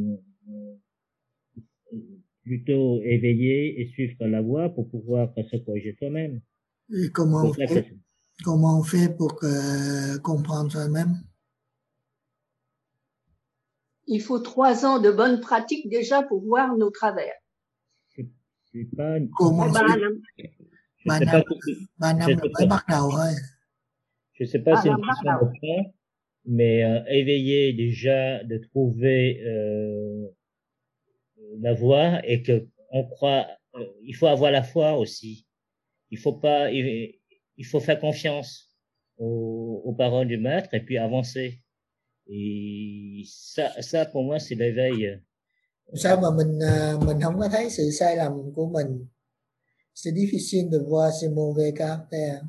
plutôt éveiller et suivre la voie pour pouvoir se corriger soi-même. Et comment on fait pour comprendre soi-même? Il faut 3 ans de bonne pratique déjà pour voir nos travers. C'est pas... Comment je sais pas si c'est une question de temps, mais éveiller déjà, de trouver la voie et que on croit, il faut avoir la foi aussi. Il faut faire confiance aux paroles du maître et puis avancer. Et ça pour moi c'est l'éveil. Sao mà mình không có thấy sự sai lầm của mình? C'est difficile de voir ses mauvais caractères.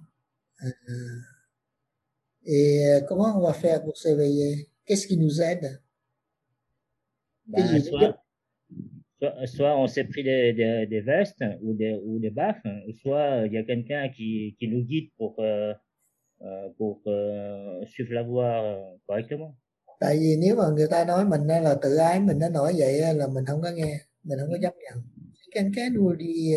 Et comment on va faire pour s'éveiller? Qu'est-ce qui nous aide? Soit on s'est pris des vestes ou des baffes, soit il y a quelqu'un qui nous guide pour suivre la voie correctement. Tại vì nếu mà người ta nói mình là tự ái, mình nó nổi vậy là mình không có nghe, mình không có chấp nhận. Quelqu'un nous dit,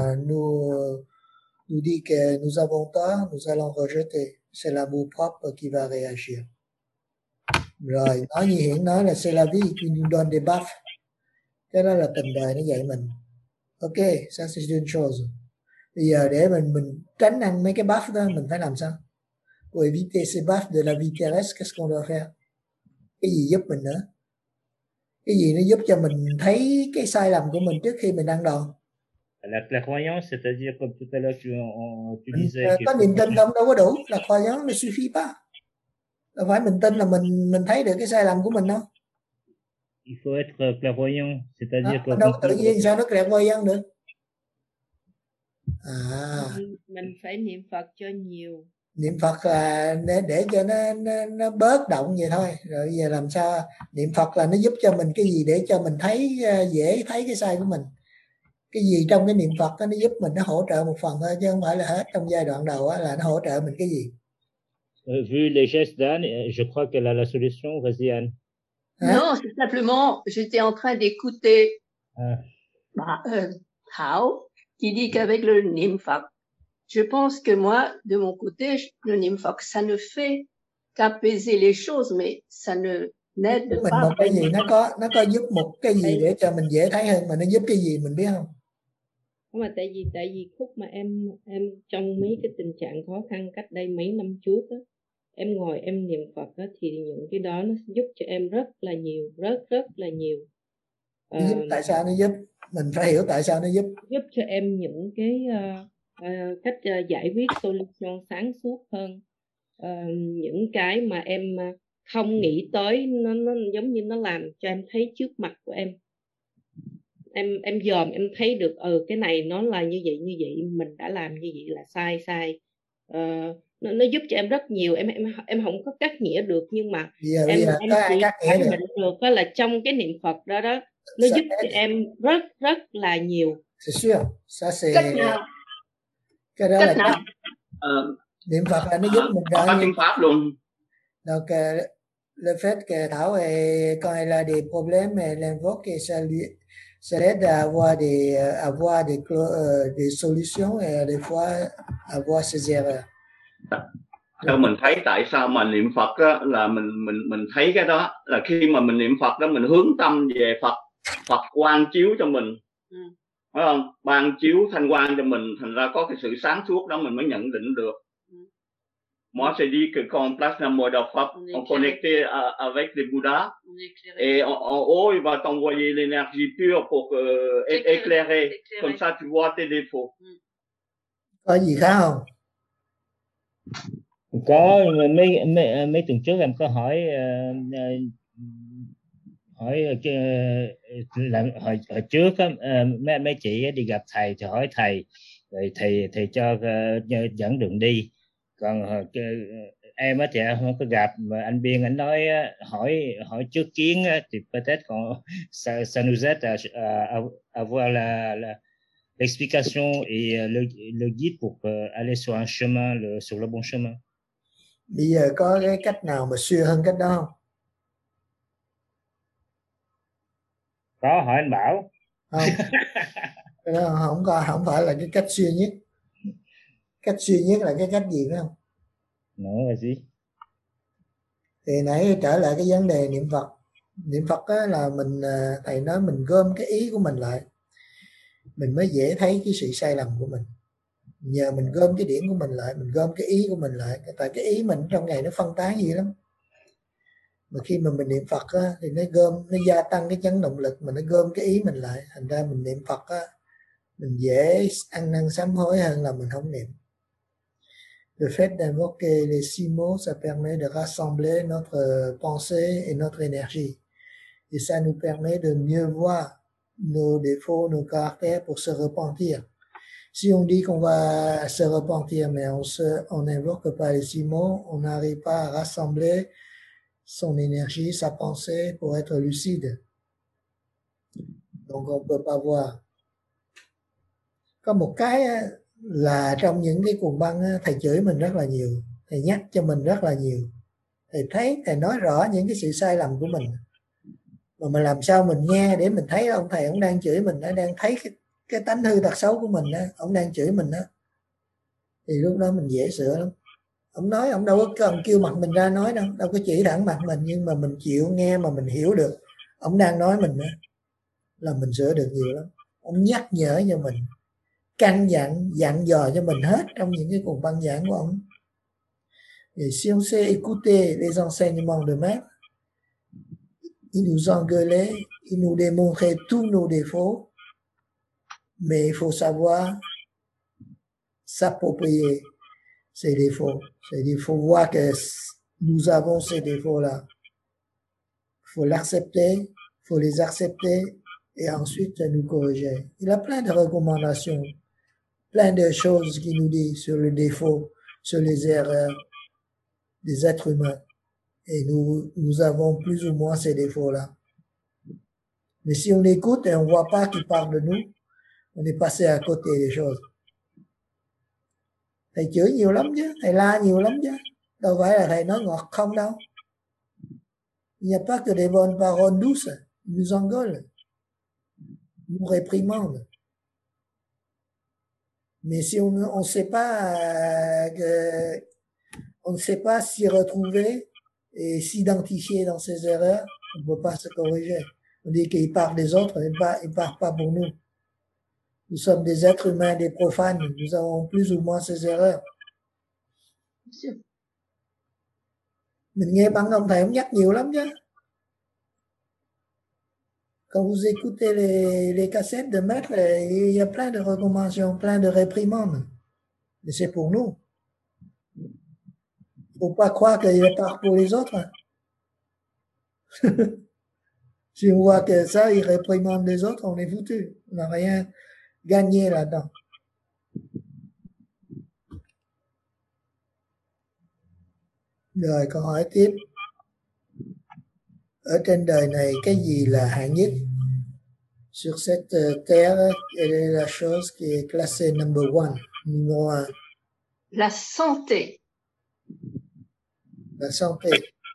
nous dit que nous avons tort, nous allons rejeter. C'est l'amour propre qui va réagir. Rồi nói như Hiển nói là c'est la vie qui nous donne des baffes. Cái đó là tình đời nó dạy mình. Ok, ça c'est une chose. Bây giờ để mình tránh ăn mấy cái buff đó, mình phải làm sao? Pour éviter ces baffes de la vie terrestre, qu'est-ce qu'on doit faire? Cái gì giúp mình nữa? Cái gì nó giúp cho mình thấy cái sai lầm của mình trước khi mình ăn đòn? La clairvoyance, c'est-à-dire comme tout à l'heure tu disais có niềm tin không đâu có đủ, la croyance ne suffit pas. Đâu phải mình tin là mình thấy được cái sai lầm của mình đâu. Il faut être clairvoyant, c'est-à-dire que đâu tự nhiên sao nó clairvoyant được? Mình phải niệm Phật cho nhiều. Niệm Phật là để cho nó bớt động vậy thôi. Rồi giờ làm sao niệm Phật là nó giúp cho mình cái gì để cho mình thấy dễ thấy cái sai của mình. Cái gì trong cái niệm Phật đó, nó giúp mình, nó hỗ trợ một phần thôi chứ không phải là hết. Trong giai đoạn đầu là nó hỗ trợ mình cái gì. Vu les gestes d'Anne, je crois qu'elle a la solution, vas-y Anne. Non, c'est simplement, j'étais en train d'écouter Thảo qui dit qu'avec le Niệm Phật, je pense que moi, de mon côté, le Niệm Phật, ça ne fait qu'apaiser les choses, mais ça ne n'aide mình pas. Một cái gì nó có giúp một cái gì để cho mình dễ thấy hơn, mà nó giúp cái gì mình biết không? Mà tại vì khúc mà em trong mấy cái tình trạng khó khăn cách đây mấy năm trước á, em ngồi em niệm Phật á, thì những cái đó nó giúp cho em rất là nhiều, rất là nhiều. Giúp tại sao nó giúp? Mình phải hiểu tại sao nó giúp. Giúp cho em những cái cách giải quyết solution sáng suốt hơn. Những cái mà em không nghĩ tới, nó giống như nó làm cho em thấy trước mặt của em. Em dòm em thấy được cái này nó là như vậy, mình đã làm như vậy là sai. Nó giúp cho em rất nhiều. Em không có cắt nghĩa được, nhưng mà em chỉ khẳng định được đó là trong cái niệm Phật đó nó giúp cho em rất là nhiều. C'est sûr, ça c'est cái đó cách là nào? Niệm Phật là nó giúp mình có tiếng Pháp luôn. Donc le fait que Thảo quand elle a des problèmes, elle invoque et ça l'aide à avoir des solutions et des fois avoir ses erreurs. Theo mình thấy tại sao mà niệm Phật á, là mình thấy cái đó là khi mà mình niệm Phật đó, mình hướng tâm về Phật quang chiếu cho mình, phải không? Ban chiếu thanh quang cho mình, thành ra có cái sự sáng suốt đó mình mới nhận định được. Moi, j'ai dit que quand on place la mode of Pháp, on connecté avec les Bouddhas, et en haut, il va t'envoyer l'énergie pure pour éclairer. Comme ça, tu vois tes défauts. Có gì khác không? Có, mấy tuần trước em có hỏi trước á, mấy chị đi gặp thầy thì hỏi thầy, rồi thầy cho dẫn đường đi. Còn em thì em không có gặp, mà anh Biên anh nói hỏi trước kiến thì peut-être ça nous aide à avoir l'explication et le guide pour aller sur un chemin, sur le bon chemin. Bây giờ có cái cách nào mà xuyên hơn cách đó không? Có, hỏi anh Bảo. Không. Cái đó không phải là cái cách xuyên nhất. Cách xuyên nhất là cái cách gì phải không? Nó là gì? Thì nãy trở lại cái vấn đề niệm Phật. Niệm Phật á, là thầy nói mình gom cái ý của mình lại, mình mới dễ thấy cái sự sai lầm của mình. Nhờ mình gom cái điển của mình lại, mình gom cái ý của mình lại. Tại cái ý mình trong ngày nó phân tán gì lắm. Mà khi mà mình niệm Phật á, thì nó gia tăng cái chấn động lực, mà nó gom cái ý mình lại. Thành ra mình niệm Phật á, mình dễ ăn năn sám hối hơn là mình không niệm. Le fait d'invoquer les 6 mots, ça permet de rassembler notre pensée et notre énergie. Et ça nous permet de mieux voir nos défauts, nos caractères pour se repentir. Si on dit qu'on va se repentir, mais on n'invoque pas les 6 mots, on n'arrive pas à rassembler son énergie, sa pensée pour être lucide. Donc on ne peut pas voir. Có một cái là trong những cái cuồng băng thầy chửi mình rất là nhiều, thầy nhắc cho mình rất là nhiều. Thầy thấy thầy nói rõ những cái sự sai lầm của mình, mà làm sao mình nghe để mình thấy ông thầy ông đang chửi mình, đang thấy cái tánh hư tật xấu của mình đó, ông đang chửi mình đó, thì lúc đó mình dễ sửa lắm. Ông nói ông đâu có cần kêu mặt mình ra nói đâu, đâu có chỉ thẳng mặt mình, nhưng mà mình chịu nghe mà mình hiểu được ông đang nói mình đó, là mình sửa được nhiều lắm. Ông nhắc nhở cho mình, căn dặn dò cho mình hết trong những cái cuộc văn giảng của ông. Et si on sait écouter les enseignements de maître, il nous engueulait, il nous démontrait tous nos défauts, mais il faut savoir s'approprier ces défauts. C'est-à-dire, il faut voir que nous avons ces défauts-là. Il faut l'accepter, il faut les accepter et ensuite nous corriger. Il a plein de recommandations, plein de choses qu'il nous dit sur le défaut, sur les erreurs des êtres humains. Et nous avons plus ou moins ces défauts-là. Mais si on écoute et on ne voit pas qu'il parle de nous, on est passé à côté des choses. Thầy chửi nhiều lắm chứ, thầy la nhiều lắm chứ, đâu phải là thầy nói ngọt không đâu. Il n'y a pas que des bonnes paroles douces, il nous engueule, il nous réprimande. Mais si on ne sait pas on ne sait pas s'y retrouver et s'identifier dans ses erreurs, on ne peut pas se corriger. On dit qu'il parle des autres, il ne parle pas pour nous. Nous sommes des êtres humains, des profanes, nous avons plus ou moins ces erreurs. Mình nghe băng ông thầy ông nhắc nhiều lắm chứ. Quand vous écoutez les cassettes de maître, il y a plein de recommandations, plein de réprimandes. Mais c'est pour nous. Il ne faut pas croire qu'il parle pour les autres. Si on voit que ça, il réprimande les autres, on est foutu. On n'a rien gagné là-dedans. Rồi câu hỏi tiếp. Ở trên đời này cái gì là hạng nhất? Sur cette terre, quelle est la chose qui est classée number one, numéro un? La santé. La santé.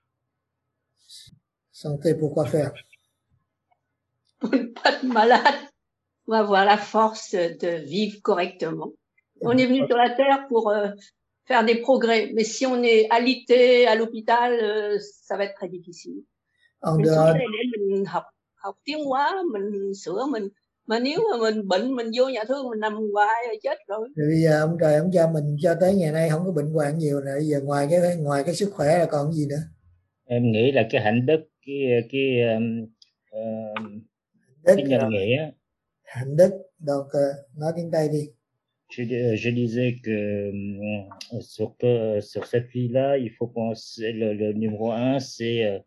Santé, pourquoi faire? Pour ne pas être malade, pour avoir la force de vivre correctement. On est venu sur la terre pour faire des progrès, mais si on est alité à l'hôpital, ça va être très difficile. Mình xuống đây để mình học tiến hóa, mình sửa mình, mà nếu mà mình bệnh, mình vô nhà thương, mình nằm hoài rồi chết rồi. Bây giờ ông trời ông cho mình cho tới ngày nay không có bệnh hoạn nhiều nữa, bây giờ ngoài cái sức khỏe là còn gì nữa? Em nghĩ là cái hạnh đức, cái nhân nghĩa. Hạnh đức, donc nói tiếng Tây đi. Je disais que sur cette vie-là, il faut penser, le numéro un, c'est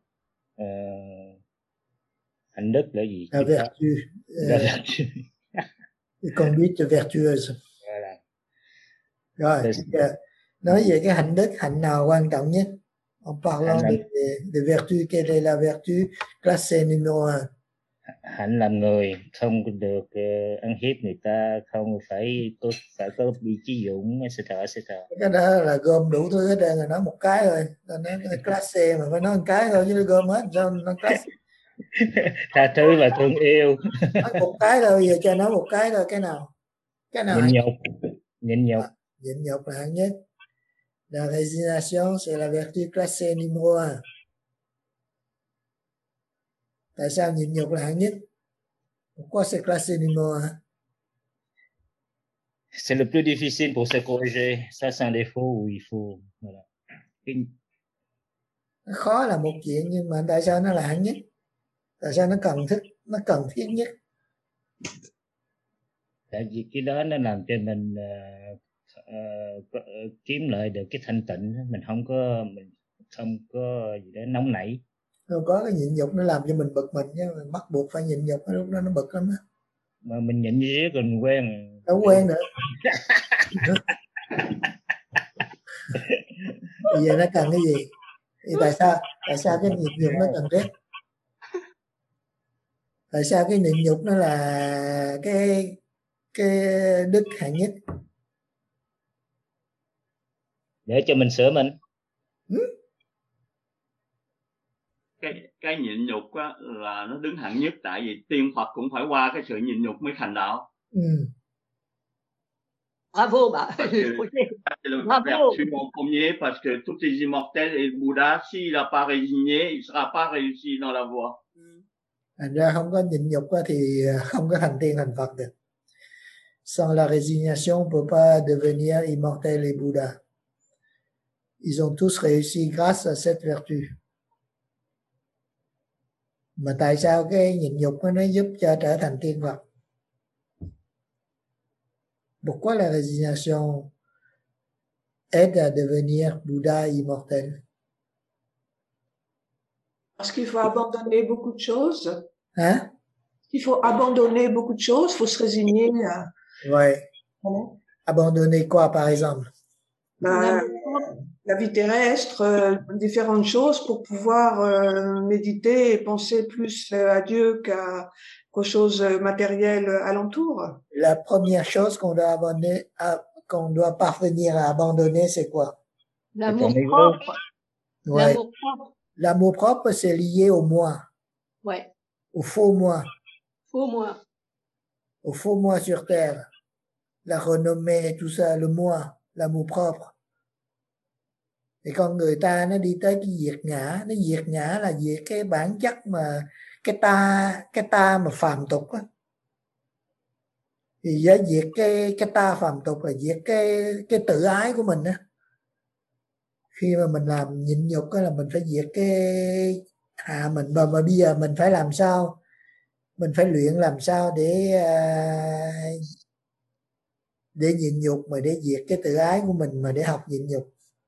hạnh đức là gì? La vertu. La vertu. Conduite vertueuse. Voilà. Rồi, nói về cái hạnh đức, hạnh nào quan trọng nhất? En parlant de vertu, quelle est la vertu classée numéro un? Hạnh làm người, không được ăn hiếp người ta, không phải có bị chí dụng, etc. Cái đó là gom đủ thứ hết trơn rồi, nói một cái thôi, nó classé mà phải nói một cái thôi chứ nó gom hết sao nó classé. Tha thứ và thương yêu. Nói một cái thôi, bây giờ cho nói một cái thôi, cái nào? Nhịn nhục. Nhịn nhục là hạng nhất. La résignation, c'est la vertu classée numéro un. Tại sao nhịn nhục là hạng nhất? Pourquoi c'est classé numéro un? C'est le plus difficile pour se corriger. Ça, c'est un défaut où il faut... Voilà. Nó khó là một chuyện, nhưng mà tại sao nó là hạng nhất? Tại sao nó cần thiết nhất? Tại vì cái đó nó làm cho mình kiếm lại được cái thanh tịnh. Mình không có gì đó nóng nảy. Không có cái nhịn nhục nó làm cho mình bực mình, chứ mình bắt buộc phải nhịn nhục, lúc đó nó bực lắm á. Mà mình nhịn riết rồi mình quen. Đâu quen nữa. Bây giờ nó cần cái gì? Thì tại sao cái nhịn nhục nó cần thiết? Tại sao cái nhịn nhục nó là cái đức hạng nhất? Để cho mình sửa mình. cái nhịn nhục á, là nó đứng hạng nhất, tại vì tiên Phật cũng phải qua cái sự nhịn nhục mới thành đạo. Bravo, bah. Parce que c'est le Bravo. vertu en premier, parce que tous les immortels et le Bouddha, s'il n'a pas résigné, il ne sera pas réussi dans la voie. Thành ra không có nhịn nhục thì không có thành tiên thành Phật được. Sans la résignation, on ne peut pas devenir immortel et Bouddha. Ils ont tous réussi grâce à cette vertu. Mà tại sao cái nhịn nhục nó giúp cho trở thành tiên Phật? Pourquoi la résignation aide à devenir Bouddha immortel? Parce qu'il faut abandonner beaucoup de choses. Hein? Il faut abandonner beaucoup de choses, il faut se résigner à... Ouais. Abandonner quoi, par exemple? La vie terrestre, différentes choses pour pouvoir méditer et penser plus à Dieu qu'aux choses matérielles alentour. La première chose qu'on doit abandonner, qu'on doit parvenir à abandonner, c'est quoi? L'amour propre. Ouais. L'amour propre. L'amour propre, c'est lié au moi. Ouais. Au faux moi. Faux moi. Au faux moi sur terre. La renommée, tout ça, le moi, l'amour propre. Thì con người ta nó đi tới cái diệt ngã, nó diệt ngã là diệt cái bản chất mà cái ta mà phàm tục á. Thì với diệt cái ta phàm tục là diệt cái tự ái của mình á. Khi mà mình làm nhịn nhục á là mình phải diệt cái hạ mình, mà bây giờ mình phải làm sao? Mình phải luyện làm sao để nhịn nhục, mà để diệt cái tự ái của mình, mà để học nhịn nhục.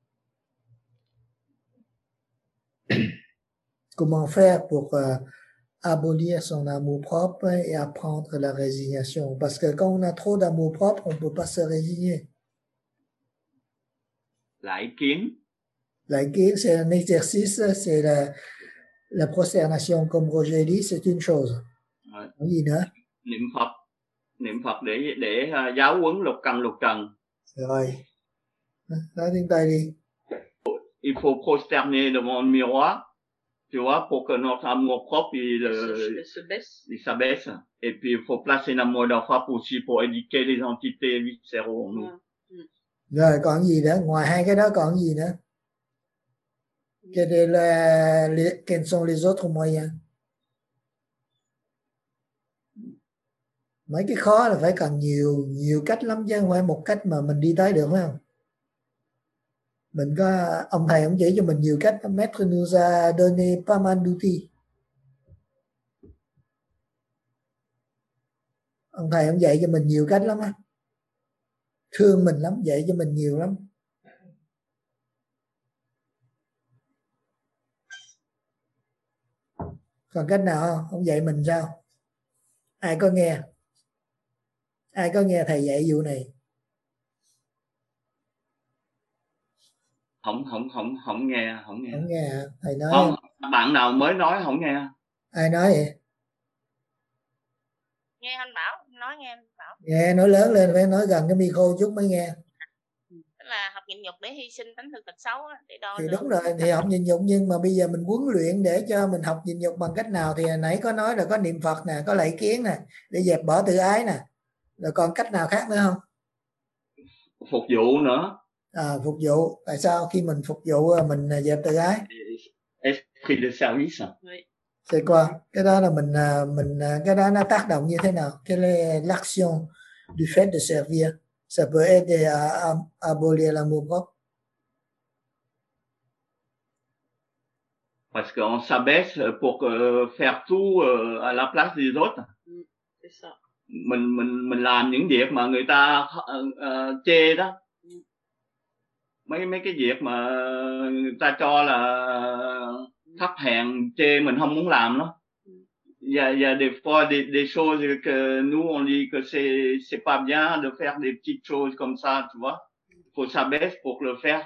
Comment faire pour abolir son amour propre et apprendre la résignation? Parce que quand on a trop d'amour propre, on ne peut pas se résigner. Lại kiến. Lại kiến, c'est un exercice, c'est la prosternation, comme Roger dit, c'est une chose. Ouais. Có gì nữa? Niệm Phật để giáo huấn lục căn lục trần. Rồi, nói tiếng Tây đi. Il faut prosterner devant le miroir, tu vois, pour que notre amour propre il s'abaisse. Et puis il faut placer l'amour d'enfant aussi pour éduquer les entités viscéraux en nous. Rồi còn gì nữa? Ngoài hai cái đó còn gì nữa? Quels sont les autres moyens? Mấy cái khó là phải cần nhiều cách lắm, chứ không phải một cách mà mình đi tới được, phải không? Mình có ông thầy ông chỉ cho mình nhiều cách. Maître nous a donné pas mal d'outils. Ông thầy ông dạy cho mình nhiều cách lắm á, thương mình lắm, dạy cho mình nhiều lắm. Còn cách nào không? Ông dạy mình sao? Ai có nghe? Ai có nghe thầy dạy vụ này? Không nghe. Không nghe hả? Thầy nói không, bạn nào mới nói không nghe. Ai nói vậy? Nghe anh Bảo nói, nghe anh Bảo. Nghe, nói lớn lên, phải nói gần cái micro chút mới nghe. Tức là học nhịn nhục để hy sinh tánh thực tật xấu á, để đo thì được. đúng rồi, thì học nhịn nhục, nhưng mà bây giờ mình huấn luyện để cho mình học nhịn nhục bằng cách nào? Thì hồi nãy có nói là có niệm Phật nè, có lạy kiến nè, để dẹp bỏ tự ái nè. Rồi còn cách nào khác nữa không? Phục vụ nữa. Phục vụ. Tại sao khi mình phục vụ mình dẹp tự ái? Esprit de service. C'est quoi? Cái đó là mình cái đó nó tác động như thế nào? Quelle est l'action du fait de servir? Ça peut aider à abolir l'amour propre. Parce qu'on s'abaisse pour faire tout à la place des autres. C'est ça. Mình làm những việc mà người ta chê đó. Mấy cái việc mà người ta cho là thấp hèn, chê mình không muốn làm đó. Il y a des fois des choses que nous on dit que c'est pas bien de faire des petites choses comme ça, tu vois. Faut s'abaisser pour le faire.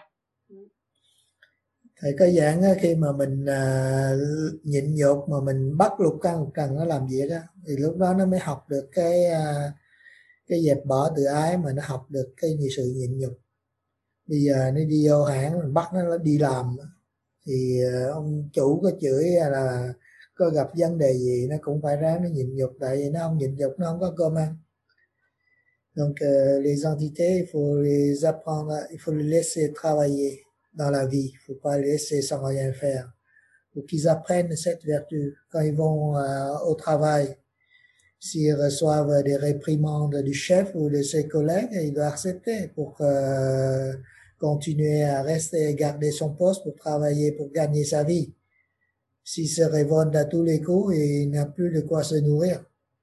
Thầy có giảng khi mà mình nhịn nhục mà mình bắt lục căn lục trần nó làm việc đó, thì lúc đó nó mới học được cái dẹp bỏ tự ái, mà nó học được cái sự nhịn nhục. Bây giờ nó đi vô hãng mình bắt nó đi làm, thì ông chủ có chửi là có gặp vấn đề gì nó cũng phải ráng nó nhịn nhục, tại vì nó không nhịn nhục nó không có cơm ăn. Donc les entités, il faut les apprendre, il faut les laisser travailler dans la vie, il faut pas les laisser sans rien faire. Il faut qu'ils apprennent cette vertu. Quand ils vont au travail, s'ils reçoivent des réprimandes du chef ou de ses collègues, ils doivent accepter pour continuer à rester et garder son poste pour travailler, pour gagner sa vie. S'il se révolte à tous les coups, il n'a plus de quoi se nourrir.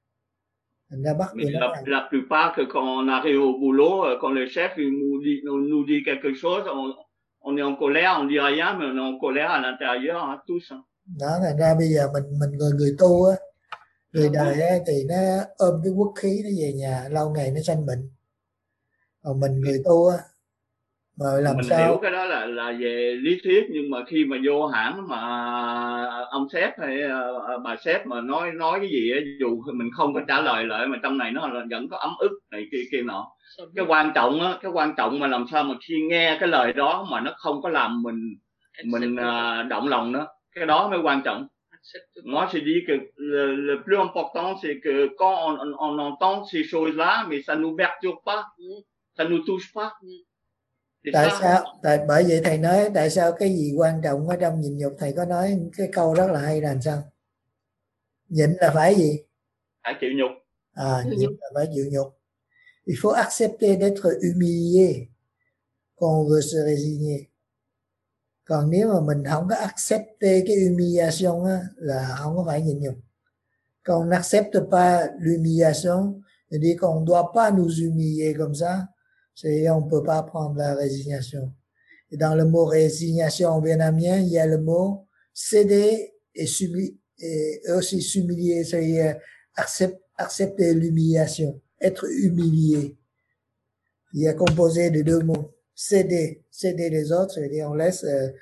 Mais la plupart, que quand on arrive au boulot, quand le chef nous dit quelque chose, on est en colère, on dit rien, mais on est en colère à l'intérieur, hein, tous. Hein. Đó, thành ra bây giờ mình người tu á, người đời á, thì nó ôm cái quốc khí nó về nhà, lâu ngày nó sanh bệnh. Còn mình người tu á, mà làm mình sao? Hiểu cái đó là về lý thuyết, nhưng mà khi mà vô hãng mà ông sếp hay bà sếp mà nói cái gì á, dù mình không có trả lời lại mà trong này nó vẫn có ấm ức này kia nọ. Cái quan trọng mà làm sao mà khi nghe cái lời đó mà nó không có làm mình động lòng đó, cái đó mới quan trọng. Moi je dis que le plus important c'est que quand on entend ces choses-là mais ça nous perturbe pas, ça nous touche pas. Tại sao? Bởi vậy thầy nói tại sao cái gì quan trọng ở trong nhịn nhục, thầy có nói cái câu rất là hay là sao? Nhịn là phải gì? Phải chịu nhục. Nhịn là phải chịu nhục. Il faut accepter d'être humilié quand on veut se résigner. Còn nếu mà mình không có accepter cái humiliation á, là không có phải nhịn nhục. Quand on n'accepte pas l'humiliation, c'est-à-dire qu'on ne doit pas nous humilier comme ça, on ne peut pas prendre la résignation. Et dans le mot résignation en vietnamien, il y a le mot céder et aussi s'humilier, c'est-à-dire accepter l'humiliation, être humilié. Il est composé de deux mots. Céder les autres, c'est-à-dire on laisse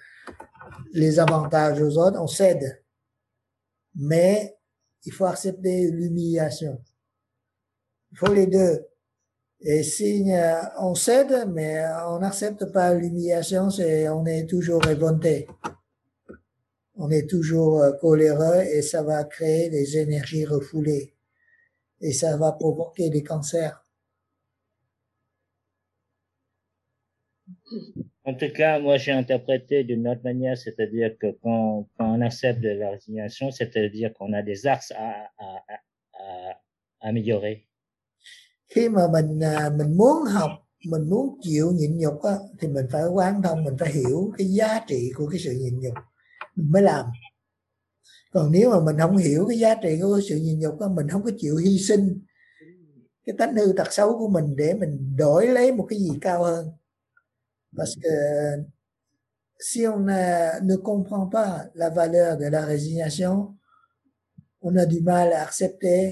les avantages aux autres, on cède. Mais il faut accepter l'humiliation. Il faut les deux. Et si on cède, mais on n'accepte pas l'humiliation, on est toujours révolté. On est toujours coléreux et ça va créer des énergies refoulées. Et ça va provoquer des cancers. En tout cas, moi j'ai interprété d'une autre manière, c'est-à-dire que quand on accepte de la résignation, c'est-à-dire qu'on a des axes à améliorer. Khi mà mình muốn học, mình muốn chịu nhịn nhục á, thì mình phải quán thông, mình phải hiểu cái giá trị của cái sự nhịn nhục mình mới làm. Còn nếu mà mình không hiểu cái giá trị của cái sự nhịn nhục á, mình không có chịu hy sinh cái tánh hư tật xấu của mình để mình đổi lấy một cái gì cao hơn. Parce que si on ne comprend pas la valeur de la résignation, on a du mal à accepter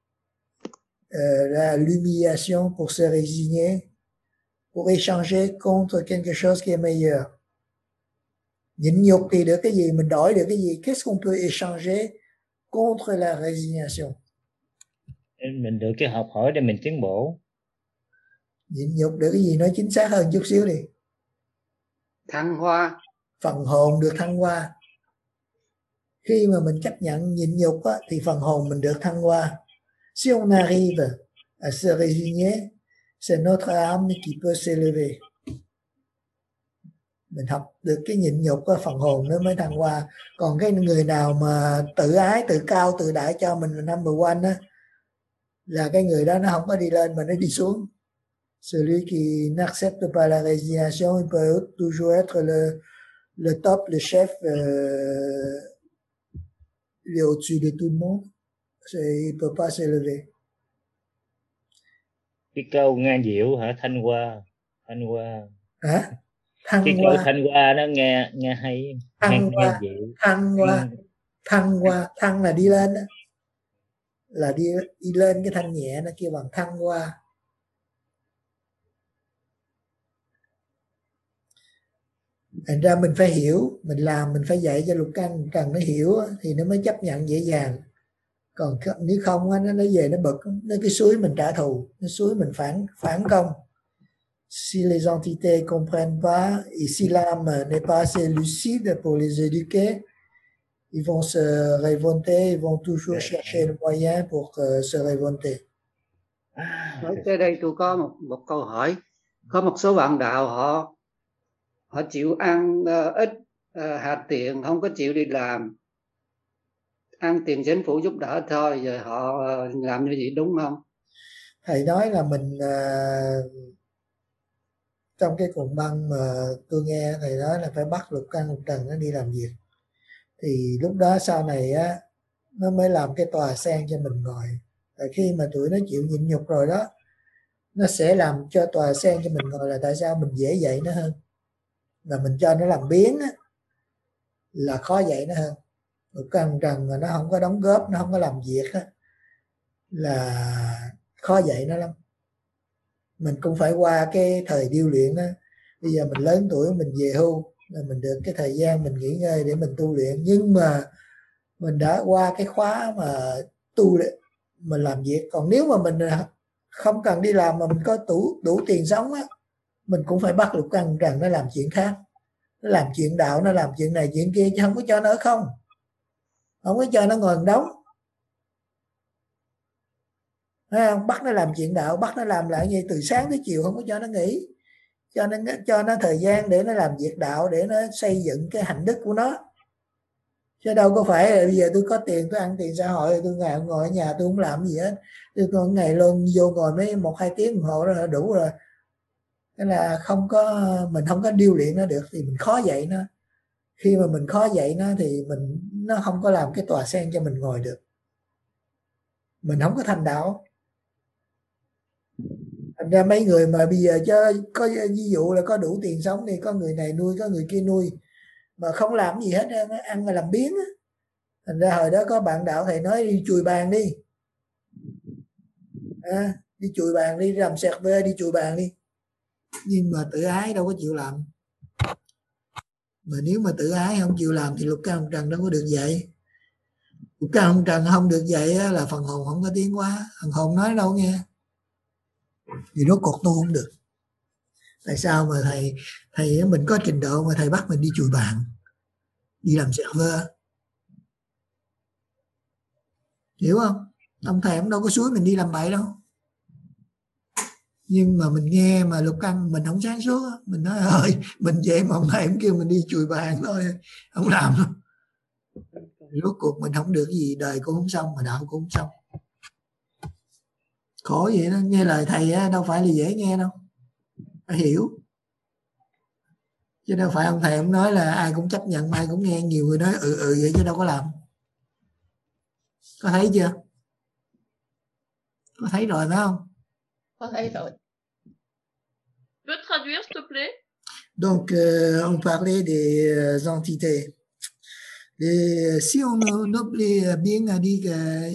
l'humiliation pour se résigner, pour échanger contre quelque chose qui est meilleur. Nhịn nhục thì được cái gì, mình đổi được cái gì? Qu'est-ce qu'on peut échanger contre la résignation? Mình được cái học hỏi để mình tiến bộ. Nhịn nhục được cái gì, nói chính xác hơn chút xíu đi. Thăng hoa. Phần hồn được thăng hoa. Khi mà mình chấp nhận nhịn nhục á, thì phần hồn mình được thăng hoa. Si on arrive à se résigner, c'est notre âme qui peut s'élever. Mình học được cái nhịn nhục á, phần hồn nó mới thăng hoa. Còn cái người nào mà tự ái, tự cao, tự đại cho mình là number one á, là cái người đó nó không có đi lên mà nó đi xuống. Celui qui n'accepte pas la résignation, il peut toujours être le top, le chef, il est au-dessus de tout le monde. Il ne peut pas s'élever. Cái câu ngang diệu hả? Thanh hoa. Hả? Cái câu thanh hoa nó nghe hay. Thăng hoa. Thăng là đi lên đó. Là đi lên cái thanh nhẹ nó kêu bằng thăng hoa. Thành ra mình phải hiểu, mình làm, mình phải dạy cho Lục Căn, cần nó hiểu thì nó mới chấp nhận dễ dàng. Còn nếu không nó về nó bực, nó cái suối mình trả thù, nó suối mình phản công. si les entités ne comprennent pas et si l'âme n'est pas assez lucide pour les éduquer, ils vont se révolter, ils vont toujours chercher le moyen pour se révolter. Nói tới đây tôi có một câu hỏi. Có một số bạn đạo họ chịu ăn ít hạt tiền, không có chịu đi làm, ăn tiền chính phủ giúp đỡ thôi, rồi họ làm như vậy đúng không? Thầy nói là mình trong cái cuộn băng mà tôi nghe thầy nói là phải bắt Lục Căn Lục Trần nó đi làm việc, thì lúc đó sau này á nó mới làm cái tòa sen cho mình ngồi. Tại khi mà tụi nó chịu nhịn nhục rồi đó, nó sẽ làm cho tòa sen cho mình ngồi. Là tại sao mình dễ dạy nó hơn, là mình cho nó làm biến á, là khó dạy nó hơn. Lục Căn Lục Trần mà nó không có đóng góp, nó không có làm việc á, là khó dạy nó lắm. Mình cũng phải qua cái thời điêu luyện đó. Bây giờ mình lớn tuổi, mình về hưu là mình được cái thời gian mình nghỉ ngơi để mình tu luyện, nhưng mà mình đã qua cái khóa mà tu luyện, mình làm việc. Còn nếu mà mình không cần đi làm mà mình có đủ tiền sống á, mình cũng phải bắt Lục Căn Lục Trần nó làm chuyện khác, nó làm chuyện đạo, nó làm chuyện này chuyện kia, chứ không có cho nó ở không, không có cho nó ngồi đóng. Thấy không? Bắt nó làm chuyện đạo, bắt nó làm lại như từ sáng tới chiều, không có cho nó nghỉ, cho nó thời gian để nó làm việc đạo, để nó xây dựng cái hạnh đức của nó. Chứ đâu có phải là bây giờ tôi có tiền, tôi ăn tiền xã hội, tôi ngồi ở nhà tôi không làm gì hết, tôi còn ngày luôn vô ngồi mấy 1-2 tiếng đồng hồ đó là đủ rồi. Thế là mình không có điêu luyện nó được thì mình khó dạy nó. Khi mà mình khó dạy nó thì nó không có làm cái tòa sen cho mình ngồi được, mình không có thành đạo. Thành ra mấy người mà bây giờ có ví dụ là có đủ tiền sống thì có người này nuôi, có người kia nuôi, mà không làm gì hết, ăn mà làm biếng á. Thành ra hồi đó có bạn đạo thầy nói đi chùi bàn đi, đi chùi bàn đi, làm sẹt vê, đi chùi bàn đi. Nhưng mà tự ái đâu có chịu làm. Mà nếu mà tự ái không chịu làm thì Lục Căn Lục Trần đâu có được dạy. Lục Căn Lục Trần không được dạy là phần hồn không có tiến hóa. Phần hồn nói đâu nghe, thì rốt cuộc tu không được. Tại sao mà thầy mình có trình độ mà thầy bắt mình đi chùi bàn, đi làm server, hiểu không? Ông thầy cũng đâu có suối mình đi làm bậy đâu. Nhưng mà mình nghe mà Lục Căn mình không sáng suốt, mình nói ơi mình vậy mà ông thầy cũng kêu mình đi chùi bàn thôi, không làm đâu. Rốt cuộc mình không được gì, đời cũng không xong mà đạo cũng không xong. Khổ vậy đó. Nghe lời thầy á, đâu phải là dễ nghe đâu, phải hiểu. Chứ đâu phải ông thầy ông nói là ai cũng chấp nhận, ai cũng nghe. Nhiều người nói vậy chứ đâu có làm. Có thấy chưa? Có thấy rồi phải không? Có thấy rồi. Peux traduire s'il te plaît? Donc on parlait des entités. Si on oublie bien a dit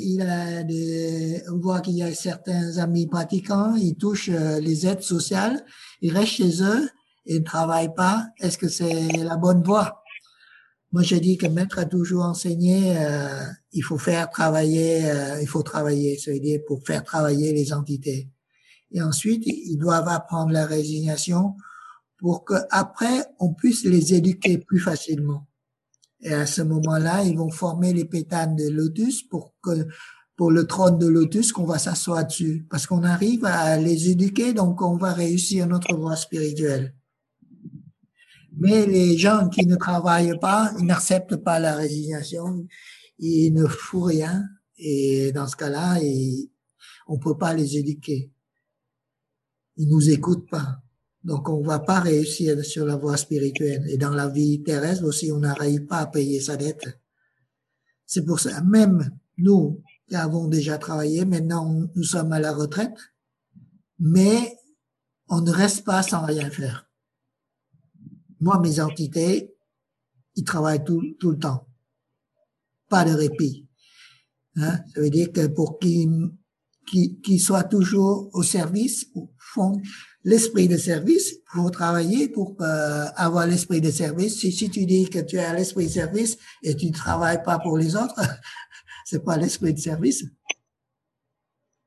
on voit qu'il y a certains amis pratiquants, ils touchent les aides sociales, ils restent chez eux et ne travaillent pas. Est-ce que c'est la bonne voie? Moi, je dis que Maître a toujours enseigné, il faut travailler, ça veut dire pour faire travailler les entités. Et ensuite, ils doivent apprendre la résignation pour qu'après, on puisse les éduquer plus facilement. Et à ce moment-là, ils vont former les pétanes de lotus pour le trône de lotus qu'on va s'asseoir dessus. Parce qu'on arrive à les éduquer, donc on va réussir notre voie spirituelle. Mais les gens qui ne travaillent pas, ils n'acceptent pas la résignation, ils ne font rien. Et dans ce cas-là, on peut pas les éduquer. Ils nous écoutent pas. Donc, on va pas réussir sur la voie spirituelle. Et dans la vie terrestre aussi, on n'arrive pas à payer sa dette. C'est pour ça, même nous qui avons déjà travaillé, maintenant nous sommes à la retraite, mais on ne reste pas sans rien faire. Moi, mes entités, ils travaillent tout le temps. Pas de répit. Hein? Ça veut dire que pour qu'ils soient toujours au service, font l'esprit de service, il faut travailler pour avoir l'esprit de service. Si tu dis que tu as l'esprit de service et tu ne travailles pas pour les autres, c'est pas l'esprit de service.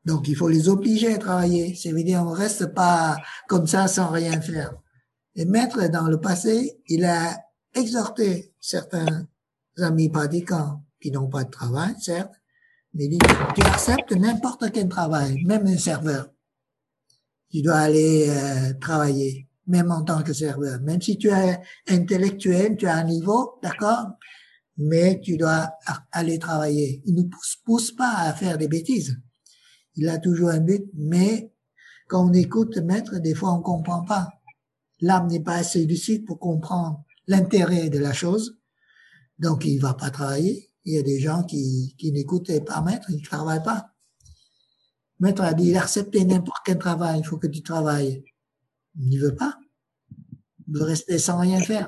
Donc, il faut les obliger à travailler. Ça veut dire on ne reste pas comme ça sans rien faire. Et Maître, dans le passé, il a exhorté certains amis pratiquants qui n'ont pas de travail, certes, mais il dit, tu acceptes n'importe quel travail, même un serveur. Tu dois aller travailler, même en tant que serveur. Même si tu es intellectuel, tu as un niveau, d'accord, mais tu dois aller travailler. Il ne pousse pas à faire des bêtises. Il a toujours un but, mais quand on écoute le Maître, des fois on comprend pas. L'âme n'est pas assez lucide pour comprendre l'intérêt de la chose, donc il va pas travailler. Il y a des gens qui n'écoutaient pas Maître, ils ne travaillent pas. Maître a dit, il acceptait n'importe quel travail, il faut que tu travailles. Il ne veut pas. Il veut rester sans rien faire.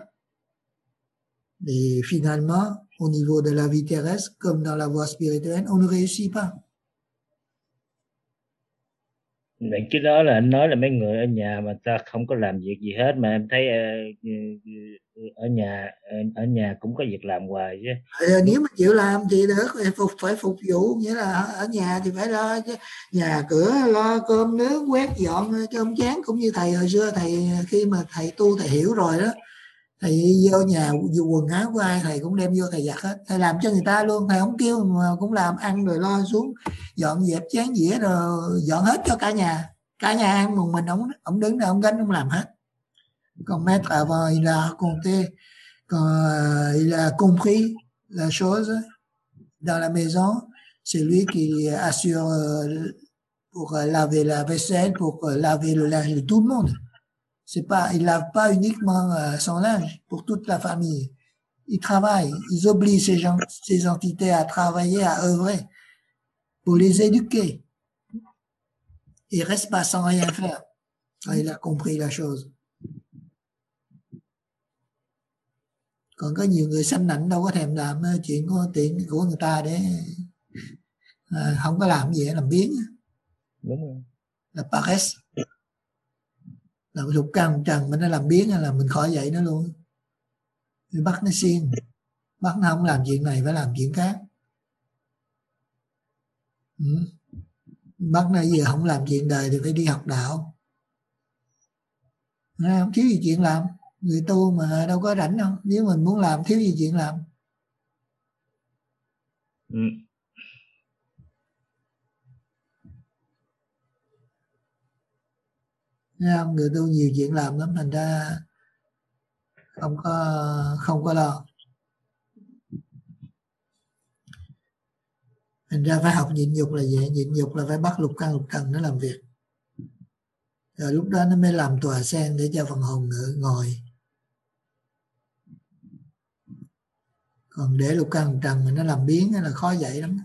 Et finalement, au niveau de la vie terrestre, comme dans la voie spirituelle, on ne réussit pas. Vậy cái đó là anh nói là mấy người ở nhà mà ta không có làm việc gì hết, mà em thấy ở nhà cũng có việc làm hoài chứ. Nếu mà chịu làm thì được, phải phục vụ, nghĩa là ở nhà thì phải lo nhà cửa, lo cơm nướng, quét dọn, cơm chén, cũng như thầy hồi xưa, thầy khi mà thầy tu thầy hiểu rồi đó, thầy vô nhà dù quần áo của ai thầy cũng đem vô thầy giặt hết, thầy làm cho người ta luôn, thầy không kêu mà cũng làm, ăn rồi lo xuống dọn dẹp chén dĩa rồi dọn hết cho cả nhà ăn, một mình ông đứng đó ông gánh ông làm hết. Còn Maître avant il a raconté quand il a compris la chose dans la maison, c'est lui qui assure pour laver la vaisselle, pour laver le linge de tout le monde. C'est pas, il lave pas uniquement son linge pour toute la famille. Il travaille, ils obligent ces entités à travailler, à œuvrer pour les éduquer. Il reste pas sans rien faire. Il a compris la chose. Còn có nhiều người sanh nạnh đâu có thèm làm chuyện có tiền của người ta để không có làm gì, làm biếng. Đúng rồi. Là paresse. Là lục căn trần mà nó làm biếng là mình khỏi dạy nó luôn. Mình bắt nó siêng, bắt nó không làm chuyện này phải làm chuyện khác. Bắt nó giờ không làm chuyện đời thì phải đi học đạo. Không thiếu gì chuyện làm. Người tu mà đâu có rảnh đâu. Nếu mình muốn làm thiếu gì chuyện làm. Người tu nhiều chuyện làm lắm, thành ra không có lo. Thành ra phải học nhịn nhục là vậy. Nhịn nhục là phải bắt lục căn nó làm việc. Rồi lúc đó nó mới làm tòa sen để cho phần hồn ngồi. Còn để lục căn trần mà nó làm biếng là khó dạy lắm.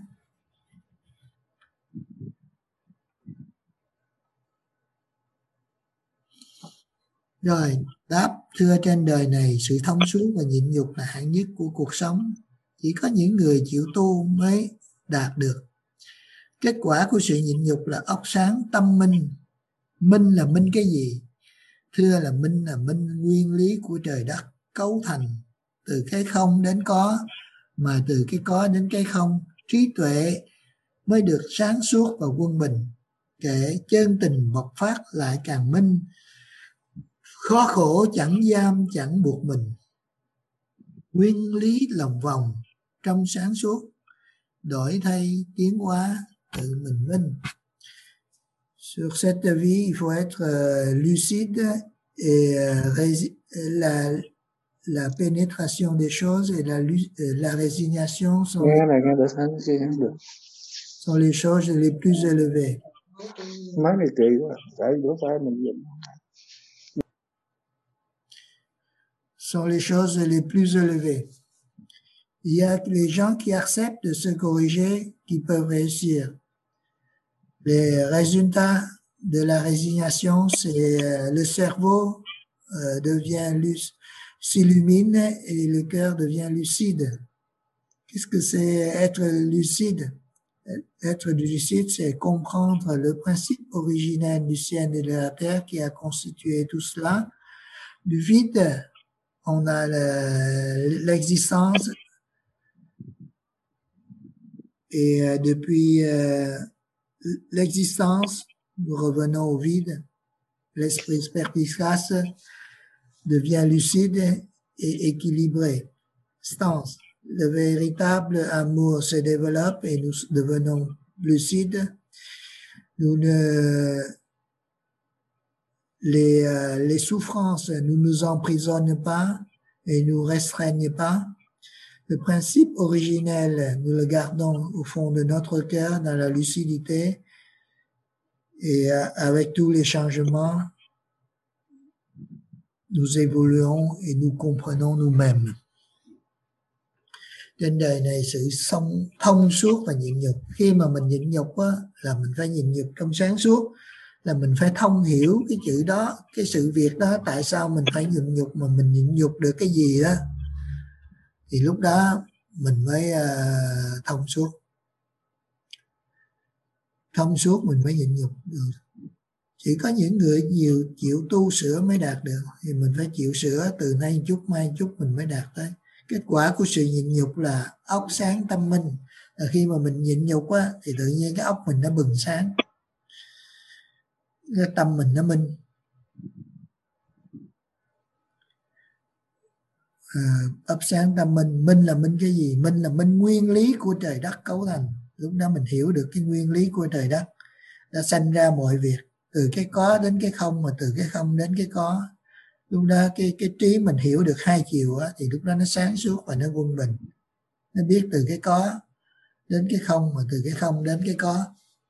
Rồi, đáp, thưa, trên đời này sự thông suốt và nhịn nhục là hạng nhất của cuộc sống. Chỉ có những người chịu tu mới đạt được. Kết quả của sự nhịn nhục là óc sáng, tâm minh. Minh là minh cái gì? Thưa, là minh nguyên lý của trời đất cấu thành từ cái không đến có, mà từ cái có đến cái không, trí tuệ mới được sáng suốt và quân bình. Kể chân tình bộc phát lại càng minh, khó khổ chẳng giam chẳng buộc mình. Nguyên lý lòng vòng trong sáng suốt, đổi thay tiến hóa tự mình minh. Sur cette vie, il faut être lucide et la pénétration des choses et la résignation sont les choses les plus élevées. Máy này kỳ quá, tại bữa tay mình dùng. Sont les choses les plus élevées. Il y a les gens qui acceptent de se corriger, qui peuvent réussir. Les résultats de la résignation, c'est le cerveau s'illumine et le cœur devient lucide. Qu'est-ce que c'est être lucide? Être lucide, c'est comprendre le principe originel du ciel et de la terre qui a constitué tout cela. Du vide, on a l'existence et depuis l'existence, nous revenons au vide. L'esprit perspicace devient lucide et équilibré. Stance. Le véritable amour se développe et nous devenons lucides. Les souffrances ne nous emprisonnent pas et nous restreignent pas. Le principe originel, nous le gardons au fond de notre cœur, dans la lucidité, et avec tous les changements, nous évoluons et nous comprenons nous-mêmes. Trên đời này sự thông suốt và nhịn nhục. Khi mà mình nhịn nhục á, là mình phải nhịn nhục trong sáng suốt, là mình phải thông hiểu cái chữ đó, cái sự việc đó, tại sao mình phải nhịn nhục, mà mình nhịn nhục được cái gì đó, thì lúc đó mình mới thông suốt. Thông suốt mình mới nhịn nhục được. Chỉ có những người chịu tu sửa mới đạt được, thì mình phải chịu sửa từ nay chút mai chút mình mới đạt tới. Kết quả của sự nhịn nhục là óc sáng tâm minh. Là khi mà mình nhịn nhục á, thì tự nhiên cái óc mình nó bừng sáng, cái tâm mình nó minh. Óc sáng tâm minh. Minh là minh cái gì? Minh là minh nguyên lý của trời đất cấu thành. Lúc đó mình hiểu được cái nguyên lý của trời đất đã sanh ra mọi việc, từ cái có đến cái không, mà từ cái không đến cái có. Lúc đó cái trí mình hiểu được hai chiều á, thì lúc đó nó sáng suốt và nó quân bình. Nó biết từ cái có đến cái không, mà từ cái không đến cái có.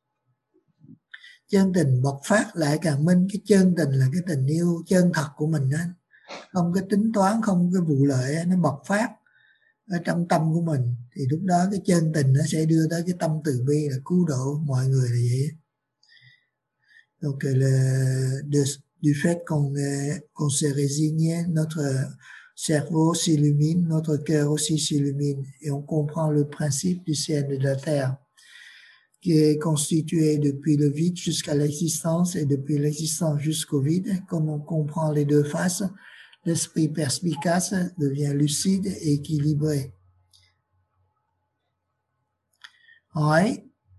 Chân tình bộc phát lại càng minh. Cái chân tình là cái tình yêu chân thật của mình á, không cái tính toán, không cái vụ lợi á, nó bộc phát ở trong tâm của mình. Thì lúc đó cái chân tình nó sẽ đưa tới cái tâm từ bi, là cứu độ mọi người, là vậy. Donc du fait qu'on se résigne, notre cerveau s'illumine, notre cœur aussi s'illumine, et on comprend le principe du ciel et de la terre, qui est constitué depuis le vide jusqu'à l'existence et depuis l'existence jusqu'au vide. Comme on comprend les deux faces, l'esprit perspicace devient lucide et équilibré. Hỏi: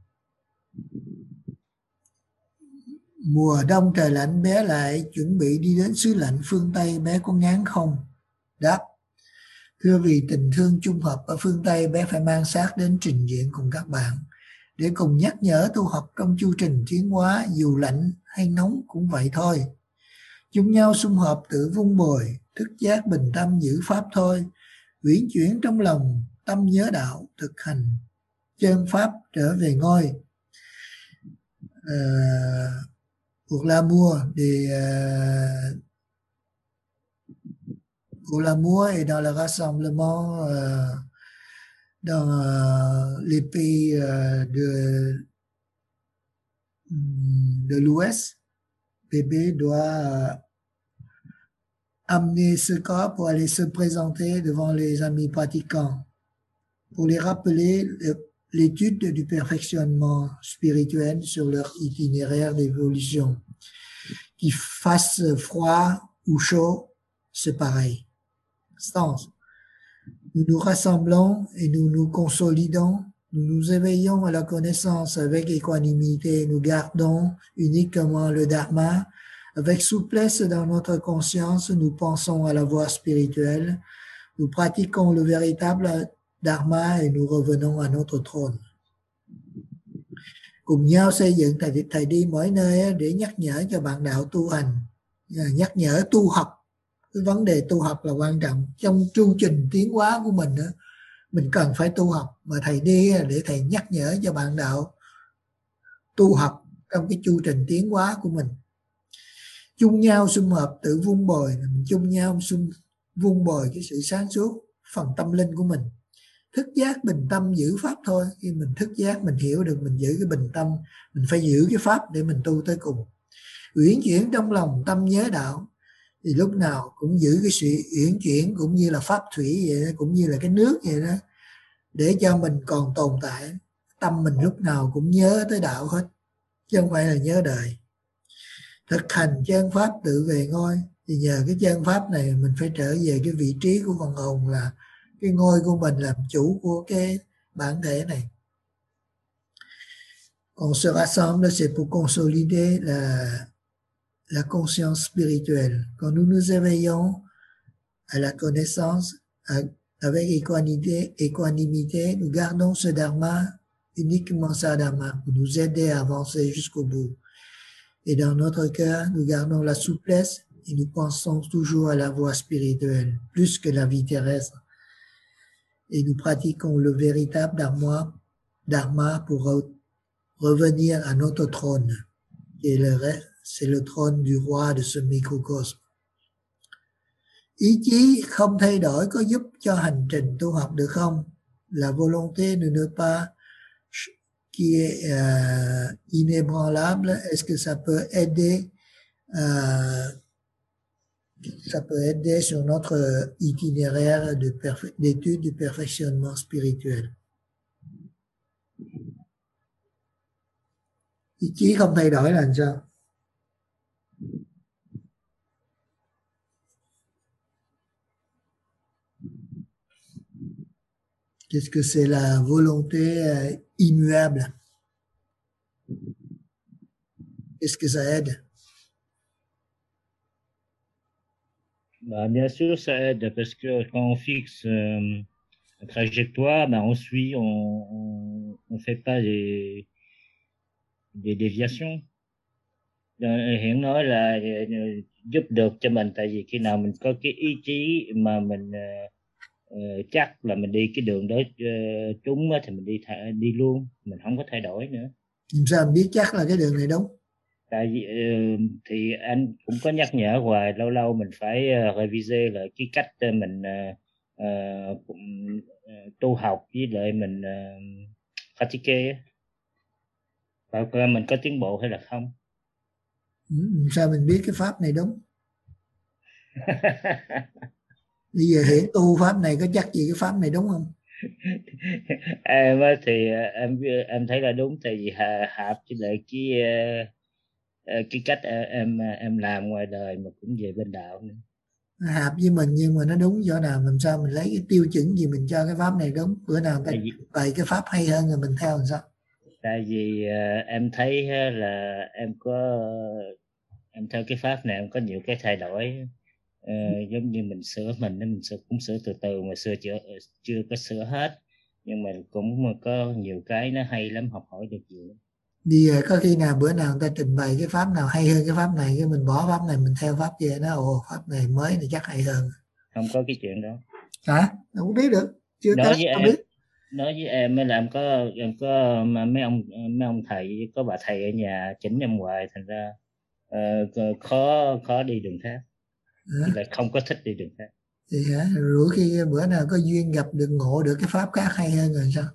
mùa đông trời lạnh, bé lại chuẩn bị đi đến xứ lạnh phương Tây, bé có ngán không? Đáp: thưa, vì tình thương chung hợp ở phương Tây, bé phải mang xác đến trình diện cùng các bạn để cùng nhắc nhở tu học trong chu trình tiến hóa, dù lạnh hay nóng cũng vậy thôi. Chung nhau sum họp tự vun bồi, thức giác bình tâm giữ pháp thôi. Uyển chuyển trong lòng, tâm nhớ đạo, thực hành chân pháp trở về ngôi. Pour l'amour et dans le rassemblement dans les pays de l'Ouest, bébé doit amener ce corps pour aller se présenter devant les amis pratiquants, pour les rappeler l'étude du perfectionnement spirituel sur leur itinéraire d'évolution. Qu'il fasse froid ou chaud, c'est pareil. Stance. Nous nous rassemblons et nous nous consolidons, nous nous éveillons à la connaissance avec équanimité, nous gardons uniquement le Dharma. Avec souplesse dans notre conscience, nous pensons à la voie spirituelle, nous pratiquons le véritable Dharma et nous revenons à notre trône. Cùng nhau xây dựng, thầy đi mỗi nơi để nhắc nhở cho bạn đạo tu hành, nhắc nhở tu học. Cái vấn đề tu học là quan trọng. Trong chu trình tiến hóa của mình, mình cần phải tu học, mà thầy đi để thầy nhắc nhở cho bạn đạo tu học trong cái chu trình tiến hóa của mình. Chung nhau sum họp tự vun bồi, mình chung nhau vun bồi cái sự sáng suốt phần tâm linh của mình. Thức giác bình tâm giữ pháp thôi. Khi mình thức giác, mình hiểu được, mình giữ cái bình tâm, mình phải giữ cái pháp để mình tu tới cùng. Uyển chuyển trong lòng, tâm nhớ đạo, thì lúc nào cũng giữ cái sự uyển chuyển, cũng như là pháp thủy vậy đó, cũng như là cái nước vậy đó, để cho mình còn tồn tại. Tâm mình lúc nào cũng nhớ tới đạo hết, chứ không phải là nhớ đời. Thực hành chân pháp tự về ngôi, thì nhờ cái chân pháp này mình phải trở về cái vị trí của phần hồn, là cái ngôi của mình làm chủ của cái bản thể này. On se rassemble, c'est pour consolider la conscience spirituelle. Quand nous nous éveillons à la connaissance avec équanimité, nous gardons ce dharma, uniquement ce dharma, pour nous aider à avancer jusqu'au bout. Et dans notre cœur, nous gardons la souplesse et nous pensons toujours à la voie spirituelle, plus que la vie terrestre. Et nous pratiquons le véritable dharma pour revenir à notre trône, et c'est le trône du roi de ce microcosme. Ý chí không thay đổi có giúp cho hành trình tu học được không? La volonté de ne pas qui est inébranlable, est-ce que ça peut aider sur notre itinéraire d'étude du perfectionnement spirituel? Ý chí không thay đổi là làm sao? Qu'est-ce que c'est la volonté immuable? Qu'est-ce que ça aide? Bien sûr, ça aide parce que quand on fixe une trajectoire, on suit, on fait pas des déviations. Hiện nói là giúp được cho mình, tại vì khi nào mình có cái ý chí mà mình chắc là mình đi cái đường đó trúng thì mình đi luôn, mình không có thay đổi nữa. Làm sao mình biết chắc là cái đường này đúng? Tại vì thì anh cũng có nhắc nhở hoài, lâu lâu mình phải revise lại cái cách mình tu học với lại mình practice và coi mình có tiến bộ hay là không. Làm sao mình biết cái pháp này đúng? Bây giờ hiện tu pháp này có chắc gì cái pháp này đúng không? Em thì em thấy là đúng, tại vì hợp với lại cái cách em làm ngoài đời mà cũng về bên đạo nữa. Hợp với mình nhưng mà nó đúng chỗ nào, làm sao mình lấy cái tiêu chuẩn gì mình cho cái pháp này đúng? Bữa nào ta bày cái pháp hay hơn rồi mình theo làm sao? Tại vì em thấy là em theo cái pháp này em có nhiều cái thay đổi, giống như mình cũng sửa từ từ mà chưa có sửa hết, nhưng mà cũng có nhiều cái nó hay lắm, học hỏi được nhiều. Bây giờ có khi nào bữa nào người ta trình bày cái pháp nào hay hơn cái pháp này, cái mình bỏ pháp này mình theo pháp kia, nó pháp này mới này chắc hay hơn. Không có cái chuyện đó. Hả? Không biết được. Chưa biết. Nói với em là em có mấy ông thầy, có bà thầy ở nhà chỉnh em hoài, thành ra khó đi đường khác. Lại không có thích đi đường khác. Thì hả? Rồi khi bữa nào có duyên gặp được, ngộ được cái pháp khác hay hơn rồi sao?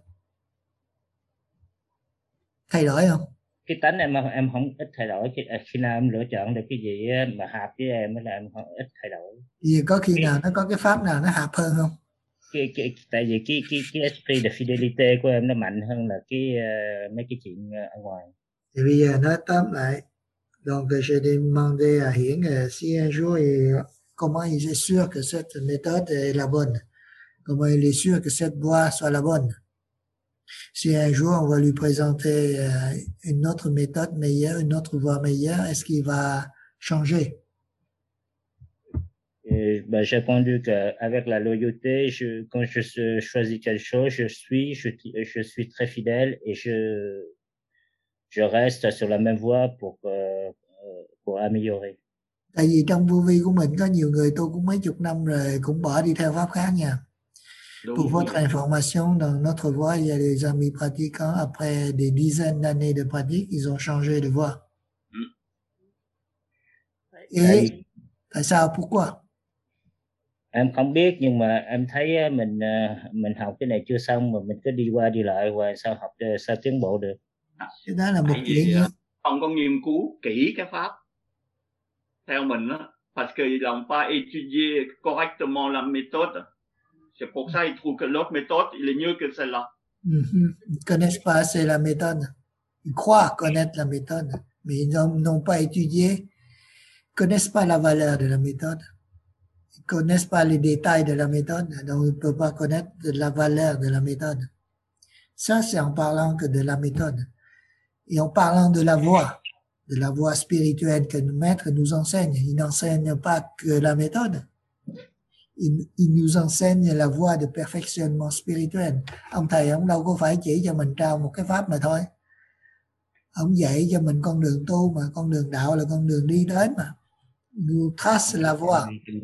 Thay đổi không? Cái tánh em không ít thay đổi, khi nào em lựa chọn được cái gì mà hợp với em là em không ít thay đổi. Vì có khi nào nó có cái pháp nào nó hợp hơn không? Tại vì cái esprit de fidélité của em nó mạnh hơn là mấy cái chuyện ở ngoài. Thì bây giờ nói tóm lại, donc j'ai demandé à Hiển si un jour comment il est sûr que cette méthode est la bonne, comment il est sûr que cette voie soit la bonne. Si un jour on va lui présenter une autre méthode meilleure, une autre voie meilleure, est-ce qu'il va changer? J'ai répondu qu'avec la loyauté, quand je choisis quelque chose, je suis très fidèle et je reste sur la même voie pour améliorer. Tại vì trong vô vi của mình có nhiều người tu cũng mấy chục năm rồi cũng bỏ đi theo pháp khác nha. Pour votre information, dans notre voie, il y a des amis pratiquants, après des dizaines d'années de pratique, ils ont changé de voie. Et tại sao? Pourquoi? Em không biết, nhưng mà em thấy mình học cái này chưa xong mà mình cứ đi qua đi lại hoài, sao tiến bộ được? Cái đó là một chuyện nữa. Không có nghiên cứu kỹ cái pháp. Theo mình á, parce qu'ils n'ont pas étudié correctement la méthode. C'est pour ça ils trouvent que l'autre méthode, il est mieux que celle-là. Ils ne connaissent pas assez la méthode. Ils croient connaître la méthode, mais ils n'ont pas étudié, ils ne connaissent pas la valeur de la méthode. Ils ne connaissent pas les détails de la méthode, donc ils ne peuvent pas connaître la valeur de la méthode. Ça, c'est en parlant que de la méthode. Et en parlant de la voie spirituelle que nos maîtres nous enseignent, ils n'enseignent pas que la méthode. Ils nous enseignent la voie de perfectionnement spirituel. Ông thầy ông đâu có phải chỉ cho mình trao một cái pháp mà thôi. Ông dạy cho mình con đường tu, mà con đường đạo là con đường đi đến mà. Nous trace la voie.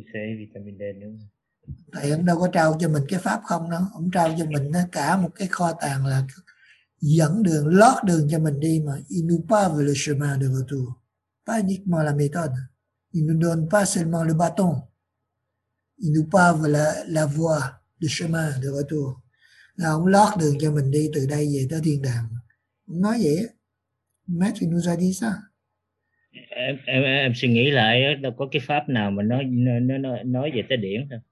Thầy ông đâu có trao cho mình cái pháp không đâu. Ông trao cho mình cả một cái kho tàng là dẫn đường, lót đường cho mình đi mà. Il nous pave le chemin de retour. Pas uniquement la méthode. Il nous donne pas seulement le bâton. Il nous pave la voie, le chemin de retour. Là ông lót đường cho mình đi từ đây về tới thiên đàng. Ông nói vậy á. Maître nous a dit ça. Em suy nghĩ lại, đâu có cái pháp nào mà nói về tới điển thôi.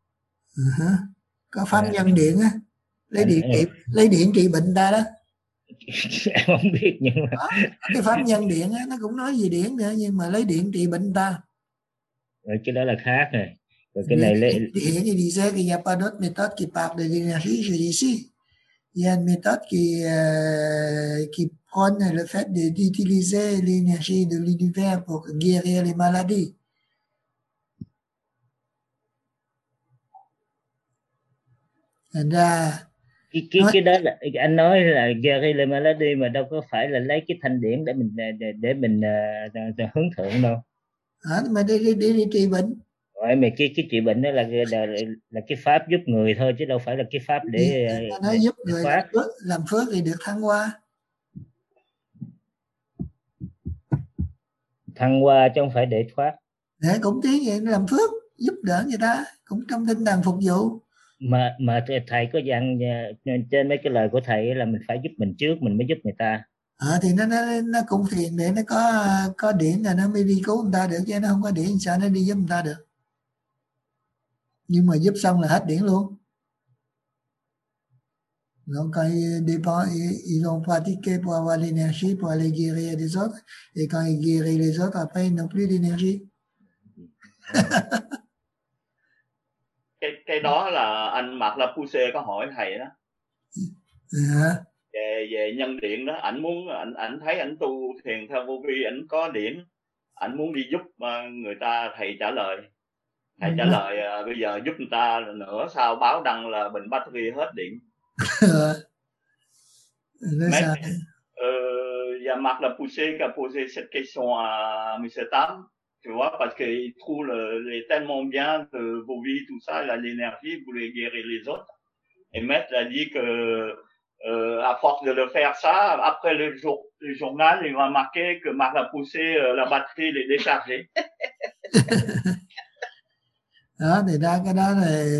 Có pháp nhân điện á, lấy điện trị bệnh ta đó. Em không biết, nhưng mà cái pháp nhân điện á, nó cũng nói về điển nữa, nhưng mà lấy điện trị bệnh ta. Rồi cái đó là khác rồi. Rồi cái này lấy. Il disait qu'il n'y a pas d'autre méthode qui parle de l'énergie. Je dis ici, il y a une méthode qui prône le fait d'utiliser l'énergie de l'univers pour guérir les maladies. Thành ra cái đó là anh nói là guérir les maladies, mà đâu có phải là lấy cái thanh điển để mình hướng thượng đâu. Mà đi trị bệnh. Rồi mà cái trị bệnh đó là cái pháp giúp người thôi, chứ đâu phải là cái pháp để nó giúp người làm phước thì được thăng hoa. Thăng hoa chứ không phải để thoát. Để cũng tiếng vậy, làm phước giúp đỡ người ta, cũng trong tinh thần phục vụ. Mà thầy có dặn trên mấy cái lời của thầy là mình phải giúp mình trước, mình mới giúp người ta. Thì nó cũng thiền để nó có điển là nó mới đi cứu người ta được, chứ nó không có điển sao nó đi giúp người ta được. Nhưng mà giúp xong là hết điển luôn. Donc quand ils ont pratiqué pour avoir l'énergie pour aller guérir les autres, et quand ils guérissent les autres, après ils n'ont plus d'énergie. cái đó là anh Mạc La Puse có hỏi thầy đó. Về nhân điện đó, ảnh thấy ảnh tu thiền theo vô vi, ảnh có điển, ảnh muốn đi giúp người ta. Thầy trả lời bây giờ giúp người ta nữa, sao báo đăng là bệnh battery hết điện. Il y a Marc Lapoussé qui a posé cette question à M. Tam, tu vois, parce qu'il trouve tellement bien de vos vies, tout ça, il a l'énergie, vous voulez guérir les autres. Et Maître a dit que à force de le faire ça, après le journal, il va marquer que Marc Lapoussé, la batterie est déchargée. Đó, thì ra cái đó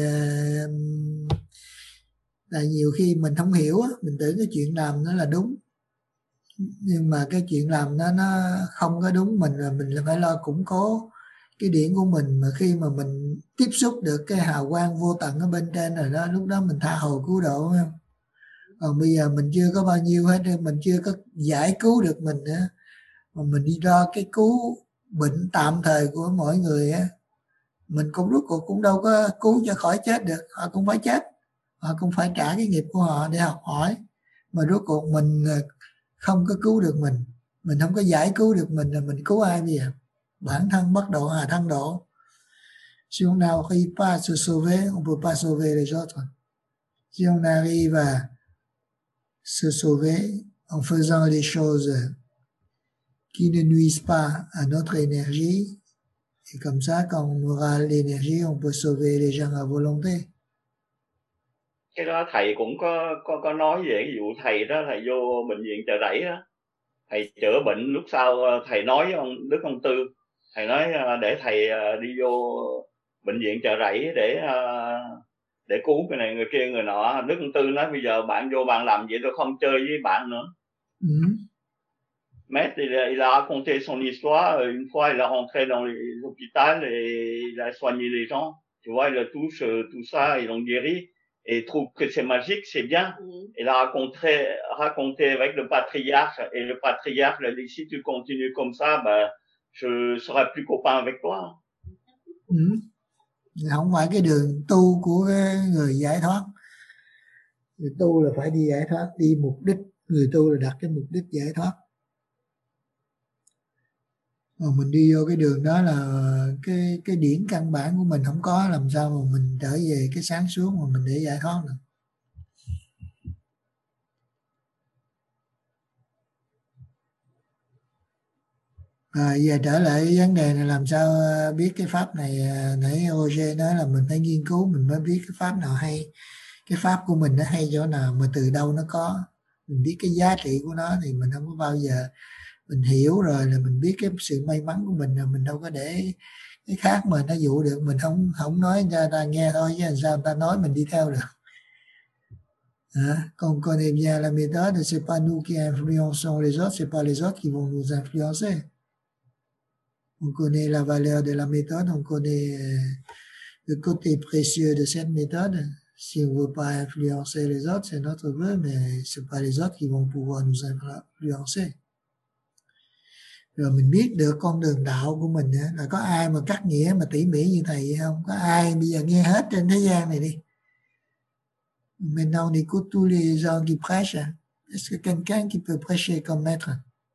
là nhiều khi mình không hiểu á, mình tưởng cái chuyện làm nó là đúng, nhưng mà cái chuyện làm nó không có đúng. Mình là phải lo củng cố cái điển của mình, mà khi mà mình tiếp xúc được cái hào quang vô tận ở bên trên rồi đó, lúc đó mình tha hồ cứu độ, không? Còn bây giờ mình chưa có bao nhiêu hết, mình chưa có giải cứu được mình nữa, mà mình đi lo cái cứu bệnh tạm thời của mọi người á, mình cũng rốt cuộc cũng đâu có cứu cho khỏi chết được. Họ cũng phải chết, họ cũng phải trả cái nghiệp của họ để học hỏi, mà rốt cuộc mình không có cứu được mình không có giải cứu được mình, là mình cứu ai bây giờ? Bản thân bất độ hà thân độ. Si on n'arrive pas à se sauver, on peut pas sauver les autres. Si on arrive à se sauver en faisant les choses qui ne nuisent pas à notre énergie, et comme ça, quand on aura l'énergie, on peut sauver les gens à volonté. Cái đó thầy cũng có nói về cái vụ thầy đó, thầy vô bệnh viện Chợ Rẫy đó, thầy chữa bệnh, lúc sau thầy nói với Đức Ông Tư, thầy nói để thầy đi vô bệnh viện Chợ Rẫy để cứu cái này người kia người nọ. Đức Ông Tư nói bây giờ bạn vô bạn làm vậy tôi không chơi với bạn nữa. Maître, il a raconté son histoire. Une fois, il est rentré dans les hôpitaux et il a soigné les gens. Tu vois, il touche tout ça, ils l'ont guéri et il trouve que c'est magique, c'est bien. Il a raconté avec le patriarche et le patriarche a dit si tu continues comme ça, ben, je serai plus copain avec toi. Không phải cái đường tu của người giải thoát. Người tu là phải đi giải thoát, đi mục đích. Người tu là đặt cái mục đích giải thoát. mà mình đi vô cái đường đó là cái điển căn bản của mình không có, làm sao mà mình trở về cái sáng suốt mà mình để giải thoát được. Rồi giờ trở lại vấn đề này, làm sao biết cái pháp này. Nãy Roger nói là mình phải nghiên cứu mình mới biết cái pháp nào hay. Cái pháp của mình nó hay chỗ nào, mà từ đâu nó có. Mình biết cái giá trị của nó thì mình không có bao giờ, mình hiểu rồi là mình biết cái sự may mắn của mình, là mình đâu có để cái khác mà nó dụ được. Mình không nói cho ta nghe thôi, chứ làm sao ta nói mình đi theo được. Quand on connaît bien la méthode, c'est pas nous qui influençons les autres, c'est pas les autres qui vont nous influencer. On connaît la valeur de la méthode, on connaît le côté précieux de cette méthode. Si on ne veut pas influencer les autres, c'est notre vœu, mais c'est pas les autres qui vont pouvoir nous influencer. Rồi mình biết được con đường đạo của mình là có ai mà cắt nghĩa mà tỉ mỉ như thầy vậy không? Có ai bây giờ nghe hết trên thế gian này đi. Maintenant, on écoute tous les gens qui prêchent. Est-ce que quelqu'un qui peut prêcher comme maître?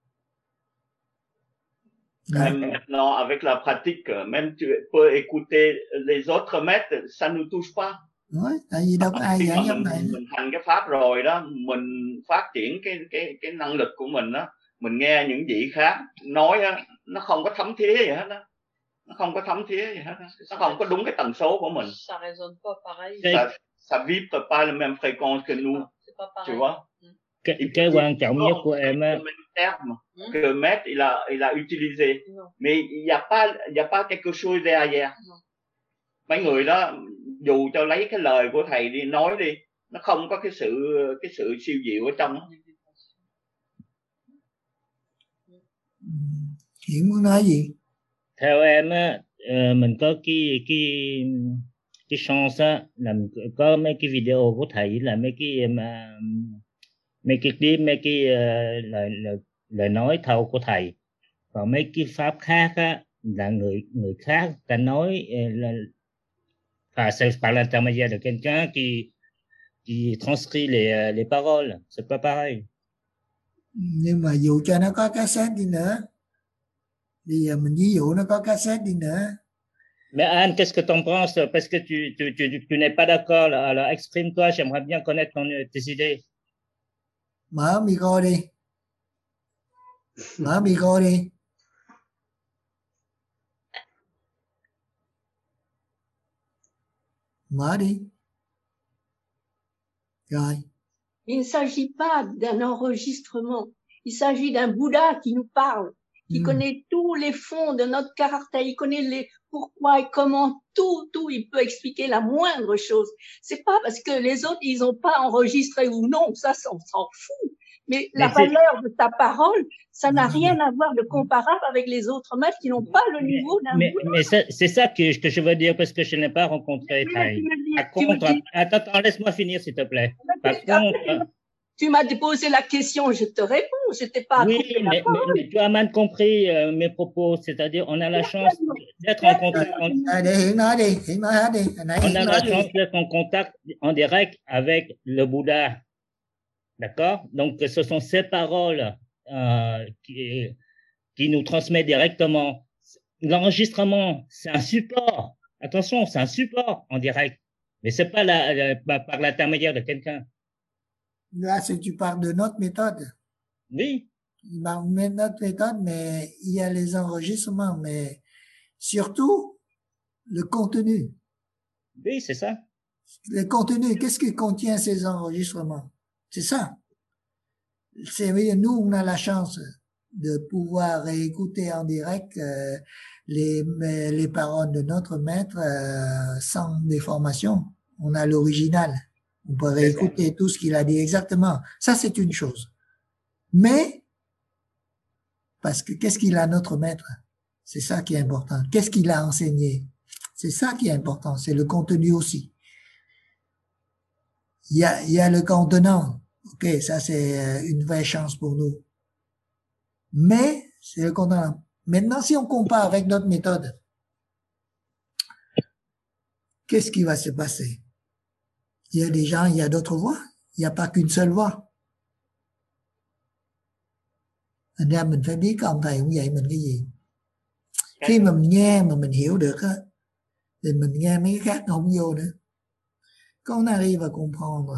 Même maintenant, avec la pratique, même tu peux écouter les autres maîtres, ça ne nous touche pas. Đúng, tại vì đâu có ai dạy giống thầy. Mình hành cái pháp rồi đó, mình phát triển cái năng lực của mình đó, mình nghe những vị khác nói đó, nó không có thấm thía gì hết đó. Nó không có thấm thía gì hết đó. Nó không có đúng cái tần số của mình. Ça vibre pas la même fréquence que nous. Tu vois? Cái quan trọng nhất của em á, que maître il a utilisé, mais il y a pas quelque chose derrière. Mấy người đó dù cho lấy cái lời của thầy đi nói đi, nó không có cái sự siêu diệu ở trong. Hiển muốn nói gì? Theo em á, mình có cái chance á, là có mấy cái video của thầy, là mấy cái clip, mấy cái lời nói thâu của thầy. Còn mấy cái pháp khác á, là người khác ta nói là c'est par l'intermédiaire de quelqu'un qui transcrit les paroles. C'est pas pareil. Nhưng mà dù cho nó có cassette đi nữa, bây giờ mình ví dụ nó có cassette đi nữa. Mais Anne, qu'est-ce que t'en penses? Parce que tu n'es pas d'accord, alors exprime-toi, j'aimerais bien connaître tes idées. Mở micro đi. Mở micro đi. Mở đi. Rồi. Il ne s'agit pas d'un enregistrement. Il s'agit d'un Bouddha qui nous parle, qui connaît tous les fonds de notre caractère. Il connaît les pourquoi et comment, tout. Il peut expliquer la moindre chose. C'est pas parce que les autres, ils ont pas enregistré ou non. Ça, on s'en fout. Mais la valeur de ta parole, ça n'a rien à voir de comparable avec les autres maîtres qui n'ont pas le niveau d'un Bouddha. Mais c'est ça que je veux dire, parce que je n'ai pas rencontré Thai. Par contre, attends, laisse-moi finir, s'il te plaît. Par contre, tu m'as posé la question, je te réponds. Je t'ai pas oui, mais tu as mal compris mes propos. C'est-à-dire, on a la chance d'être en contact. On a la chance d'être en contact en direct avec le Bouddha. D'accord? Donc, ce sont ces paroles qui nous transmettent directement. L'enregistrement, c'est un support. Attention, c'est un support en direct. Mais c'est pas par l'intermédiaire de quelqu'un. Là, c'est tu parles de notre méthode. Oui. Notre méthode, mais il y a les enregistrements, mais surtout le contenu. Oui, c'est ça. Le contenu, qu'est-ce qui contient ces enregistrements? C'est ça. Nous, on a la chance de pouvoir écouter en direct les paroles de notre maître sans déformation. On a l'original. On peut réécouter tout ce qu'il a dit exactement. Ça, c'est une chose. Mais, parce que qu'est-ce qu'il a notre maître? C'est ça qui est important. Qu'est-ce qu'il a enseigné? C'est ça qui est important. C'est le contenu aussi. Il y a le contenant. Ok, ça c'est une vraie chance pour nous. Mais, c'est le contenant. Maintenant, si on compare avec notre méthode, qu'est-ce qui va se passer? Il y a des gens, il y a d'autres voix. Il n'y a pas qu'une seule voix. Thành ra mình phải biết ông thầy cũng dạy mình cái gì. Khi mà mình nghe mà mình hiểu được á, thì mình nghe mấy cái khác nó không vô nữa. Quand on arrive à comprendre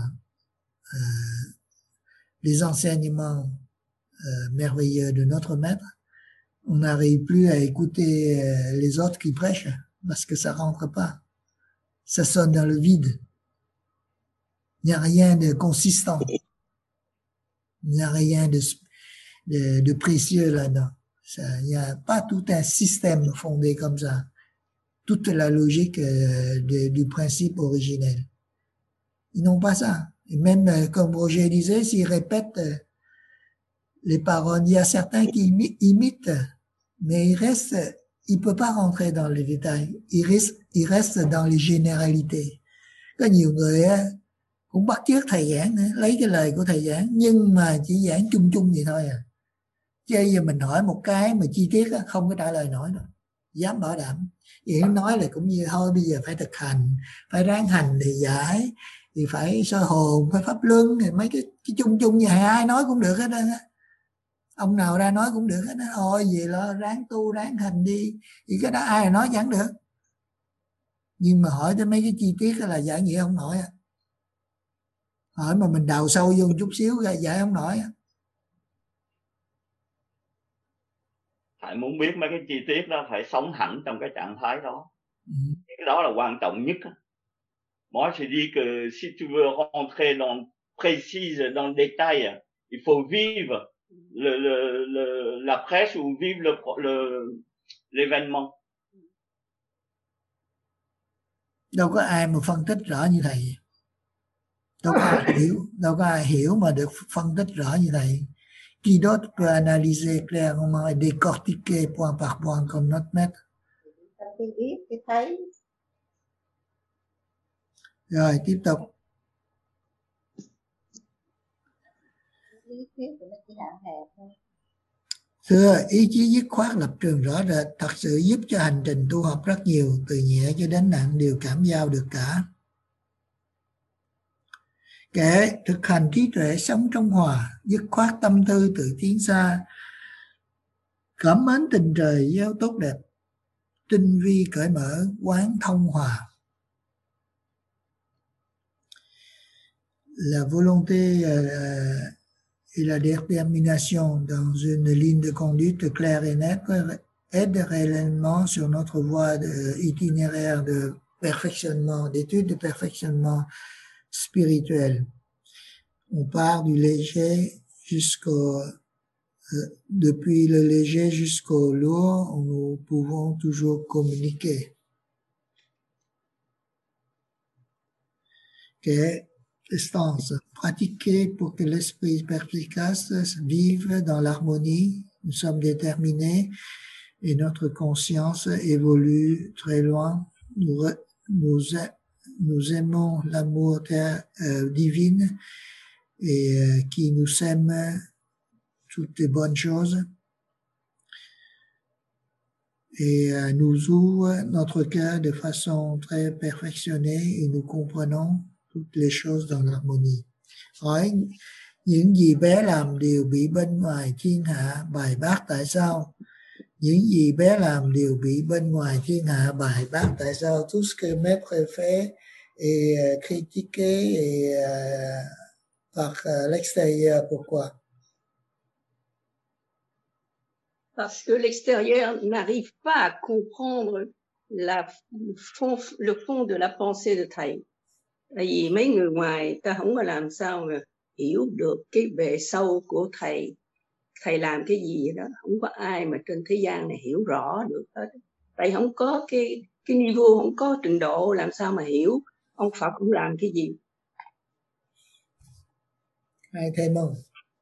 les enseignements merveilleux de notre maître, on n'arrive plus à écouter les autres qui prêchent parce que ça rentre pas. Ça sonne dans le vide. Il n'y a rien de consistant. Il n'y a rien de précieux là-dedans. Il n'y a pas tout un système fondé comme ça. Toute la logique du principe originel. Ils n'ont pas ça. Et même, comme Roger disait, s'ils répètent les paroles, il y a certains qui imitent, mais il peut pas rentrer dans les détails. Il reste dans les généralités. Có nhiều người cũng bắt chước thầy giảng nữa, lấy cái lời của thầy giảng, nhưng mà chỉ giảng chung chung vậy thôi à. Chứ giờ mình hỏi một cái mà chi tiết không có trả lời nổi đâu. Dám bảo đảm. Vậy nói là cũng như thôi bây giờ phải thực hành, phải ráng hành thì giải, thì phải soi hồn, phải pháp luân, thì mấy cái chung chung như ai nói cũng được hết á. Ông nào ra nói cũng được hết á. Thôi về lo ráng tu, ráng hành đi. Thì cái đó ai nói chẳng được. Nhưng mà hỏi tới mấy cái chi tiết là giải nghĩa không nổi á. Hỏi mà mình đào sâu vô một chút xíu ra giải không nổi á. Phải muốn biết mấy cái chi tiết đó phải sống hẳn trong cái trạng thái đó. Cái đó là quan trọng nhất. Moi je dis que si tu veux rentrer précise dans le détail, il faut vivre la prêche ou vivre l'événement. Đâu có ai mà phân tích rõ như thầy. Đâu có ai hiểu mà được phân tích rõ như thầy. Qui d'autre peut analyser clairement et décortiquer point par point comme notre maître? Cái biết, cái thấy. Rồi tiếp tục. Thưa, ý chí dứt khoát lập trường rõ rệt thật sự giúp cho hành trình tu học rất nhiều, từ nhẹ cho đến nặng đều cảm giao được cả. Kể thực hành trí tuệ sống trong hòa, dứt khoát tâm tư tự tiến xa, cảm mến tình trời gieo tốt đẹp, tinh vi cởi mở quán thông hòa. La volonté et la détermination dans une ligne de conduite claire et nette aide réellement sur notre voie itinéraire de perfectionnement, d'étude de perfectionnement spirituel. On part du léger depuis le léger jusqu'au lourd, nous pouvons toujours communiquer. Que stance, pratiquer pour que l'esprit perspicace vive dans l'harmonie. Nous sommes déterminés et notre conscience évolue très loin. Nous aimons l'amour divine et qui nous sème toutes les bonnes choses et nous ouvre notre cœur de façon très perfectionnée et nous comprenons toutes les choses dans l'harmonie. Hỏi những gì bé làm đều bị bên ngoài thiên hạ bài bác tại sao? Những gì bé làm đều bị bên ngoài thiên hạ bài bác tại sao? Tout ce que maître fait est critiqué et par l'extérieur. Pourquoi? Parce que l'extérieur n'arrive pas à comprendre le fond de la pensée de thầy. Tại vì mấy người ngoài ta không có làm sao mà hiểu được cái bề sâu của thầy. Thầy làm cái gì vậy đó, không có ai mà trên thế gian này hiểu rõ được hết. Tại không có cái niveau, không có trình độ, làm sao mà hiểu ông Phật cũng làm cái gì. Ai thêm không?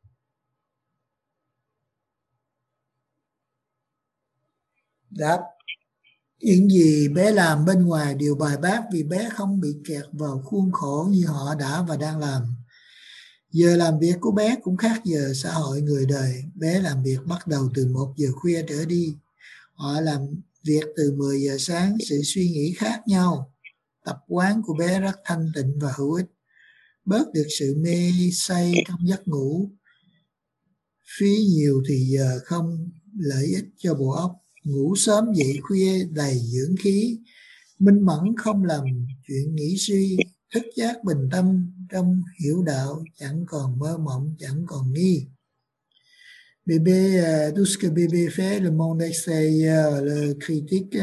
Đáp. Những gì bé làm bên ngoài đều bài bác vì bé không bị kẹt vào khuôn khổ như họ đã và đang làm. Giờ làm việc của bé cũng khác giờ xã hội người đời. Bé làm việc bắt đầu từ 1 giờ khuya trở đi. Họ làm việc từ 10 giờ sáng, sự suy nghĩ khác nhau. Tập quán của bé rất thanh tịnh và hữu ích. Bớt được sự mê say trong giấc ngủ. Phí nhiều thì giờ không lợi ích cho bộ óc. ngủ sớm dậy khuya đầy dưỡng khí, minh mẫn không làm chuyện nghĩ suy, thức giác bình tâm trong hiểu đạo, chẳng còn mơ mộng, chẳng còn nghi. Bébé, tout ce que bébé fait, le monde extérieur le critique,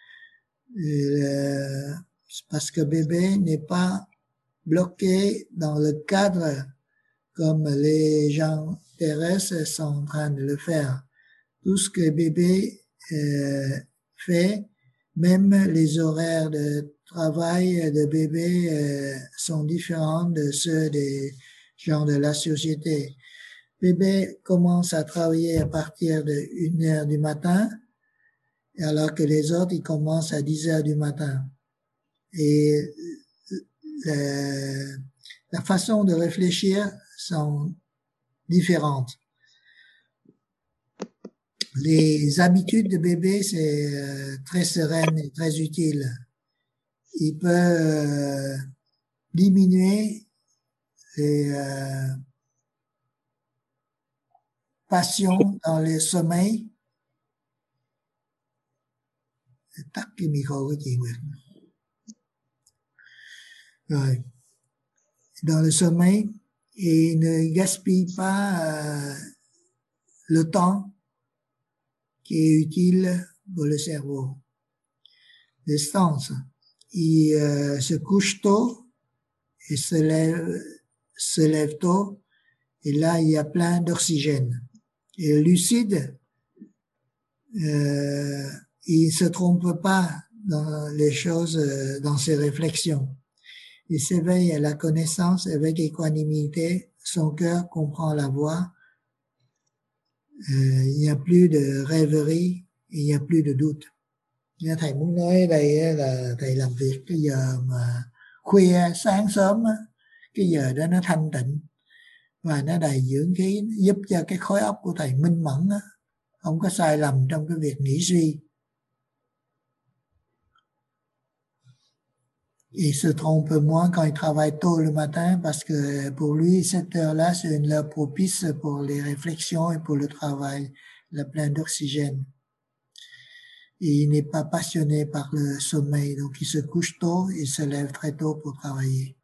parce que bébé n'est pas bloqué dans le cadre comme les gens terrestres sont en train de le faire. Tout ce que bébé fait, même les horaires de travail de bébé sont différents de ceux des gens de la société. Bébé commence à travailler à partir de 1h du matin, alors que les autres, ils commencent à 10h du matin. Et la façon de réfléchir sont différentes. Les habitudes de bébé, c'est très sereine et très utile. Il peut diminuer les passions dans le sommeil. Tắt cái micro của chị Nguyệt. Rồi. Dans le sommeil, et ne gaspille pas le temps qui est utile pour le cerveau. Le sens, il se couche tôt et se lève tôt, et là il y a plein d'oxygène. Et lucide, il se trompe pas dans les choses, dans ses réflexions. Il s'éveille à la connaissance avec équanimité, son cœur comprend la voix, il n'y a plus de rêverie, il n'y a plus de doute. Thầy muốn nói ở đây là thầy làm việc cái giờ mà khuya sáng sớm, cái giờ đó nó thanh tịnh và nó đầy dưỡng khí, giúp cho cái khối óc của thầy minh mẫn, không có sai lầm trong cái việc nghĩ suy. Il se trompe moins quand il travaille tôt le matin parce que pour lui, cette heure-là, c'est une heure propice pour les réflexions et pour le travail. Il a plein d'oxygène. Et il n'est pas passionné par le sommeil, donc il se couche tôt et se lève très tôt pour travailler.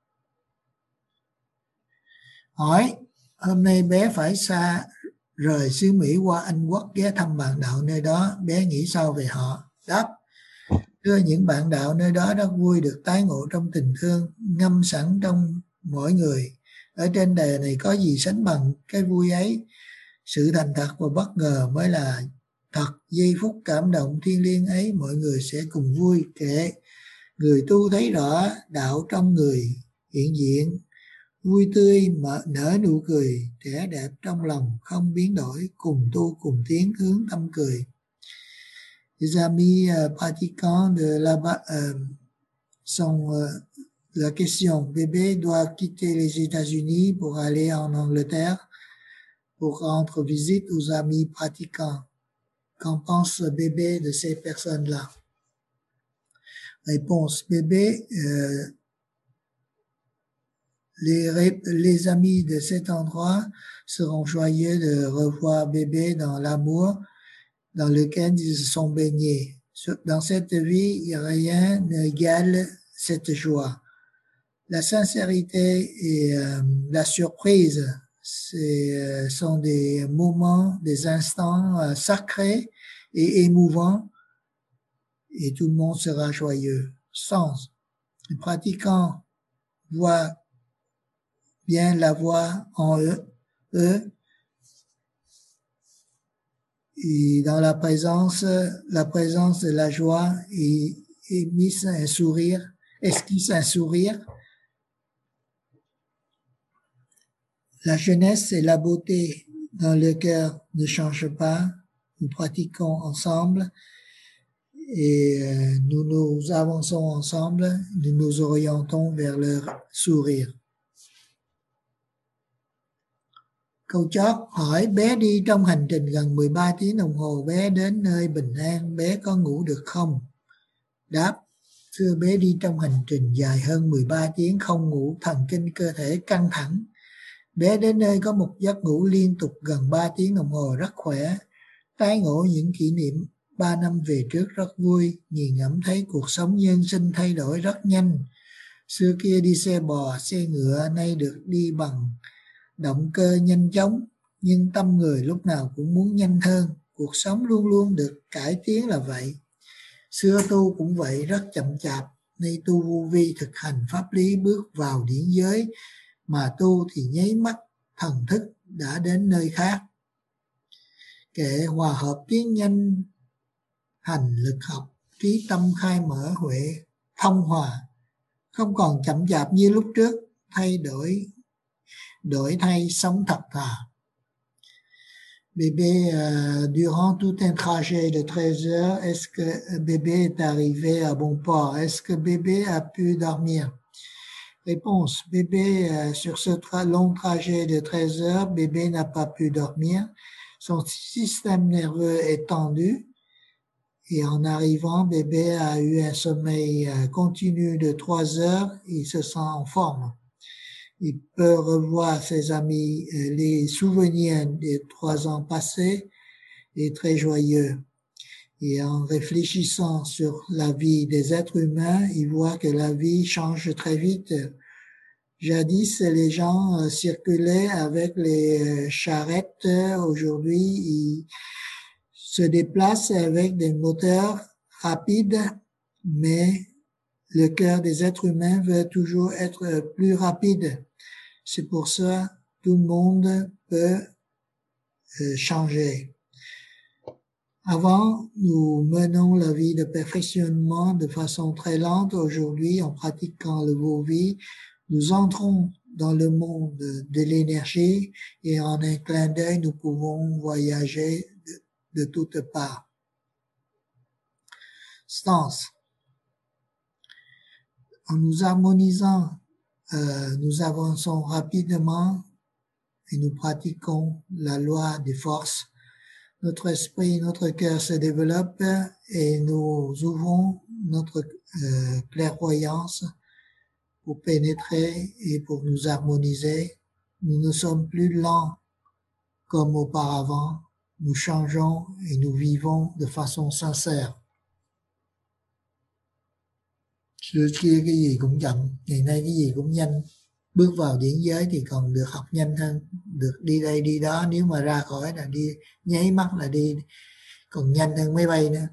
Hỏi, hôm nay bé phải rời xứ Mỹ qua Anh Quốc ghé thăm bạn đạo nơi đó, bé nghĩ sao về họ? Đáp, thưa những bạn đạo nơi đó rất vui được tái ngộ trong tình thương ngâm sẵn trong mỗi người. Ở trên đời này có gì sánh bằng cái vui ấy. Sự thành thật và bất ngờ mới là thật. Giây phút cảm động thiêng liêng ấy mọi người sẽ cùng vui kể. Người tu thấy rõ đạo trong người hiện diện, vui tươi mà nở nụ cười, trẻ đẹp trong lòng không biến đổi, cùng tu cùng tiến hướng tâm cười. Les amis pratiquants de là-bas sont la question. Bébé doit quitter les États-Unis pour aller en Angleterre pour rendre visite aux amis pratiquants. Qu'en pense bébé de ces personnes-là? Réponse. Bébé, les amis de cet endroit seront joyeux de revoir bébé dans l'amour dans lequel ils se sont baignés. Dans cette vie, rien n'égale cette joie. La sincérité et la surprise, sont des moments, des instants sacrés et émouvants, et tout le monde sera joyeux. Sens. Les pratiquants voient bien la voix en eux, et dans la présence de la joie, esquisse un sourire. La jeunesse et la beauté dans le cœur ne changent pas. Nous pratiquons ensemble et nous avançons ensemble. Nous nous orientons vers leur sourire. Câu chót hỏi bé đi trong hành trình gần 13 tiếng đồng hồ, bé đến nơi bình an, bé có ngủ được không? Đáp, thưa bé đi trong hành trình dài hơn 13 tiếng không ngủ, thần kinh cơ thể căng thẳng. Bé đến nơi có một giấc ngủ liên tục gần 3 tiếng đồng hồ rất khỏe, tái ngộ những kỷ niệm 3 năm về trước rất vui, nghiền ngẫm thấy cuộc sống nhân sinh thay đổi rất nhanh. Xưa kia đi xe bò, xe ngựa, nay được đi bằng động cơ nhanh chóng, nhưng tâm người lúc nào cũng muốn nhanh hơn. Cuộc sống luôn luôn được cải tiến là vậy. Xưa tu cũng vậy, rất chậm chạp, nay tu vô vi thực hành pháp lý bước vào điển giới, mà tu thì nháy mắt thần thức đã đến nơi khác. Kệ hòa hợp tiến nhanh, hành lực học, trí tâm khai mở huệ thông hòa, không còn chậm chạp như lúc trước, đổi thay sống thật thà. Bébé, durant tout un trajet de 13 heures, est-ce que bébé est arrivé à bon port? Est-ce que bébé a pu dormir? Réponse. Bébé, sur ce long trajet de 13 heures, bébé n'a pas pu dormir. Son système nerveux est tendu. Et en arrivant, bébé a eu un sommeil continu de 3 heures. Il se sent en forme. Il peut revoir ses amis, les souvenirs des 3 ans passés est très joyeux. Et en réfléchissant sur la vie des êtres humains, il voit que la vie change très vite. Jadis, les gens circulaient avec les charrettes. Aujourd'hui, ils se déplacent avec des moteurs rapides, mais le cœur des êtres humains veut toujours être plus rapide. C'est pour ça tout le monde peut changer. Avant, nous menons la vie de perfectionnement de façon très lente. Aujourd'hui, en pratiquant le Vo-Vi, nous entrons dans le monde de l'énergie et en un clin d'œil, nous pouvons voyager de toutes parts. Stance. En nous harmonisant, nous avançons rapidement et nous pratiquons la loi des forces. Notre esprit, notre cœur se développent et nous ouvrons notre clairvoyance pour pénétrer et pour nous harmoniser. Nous ne sommes plus lents comme auparavant. Nous changeons et nous vivons de façon sincère. Xưa kia cái gì cũng chậm, ngày nay cái gì cũng nhanh. Bước vào điển giới thì còn được học nhanh hơn, được đi đây đi đó, nếu mà ra khỏi là đi nháy mắt là đi còn nhanh hơn máy bay nữa.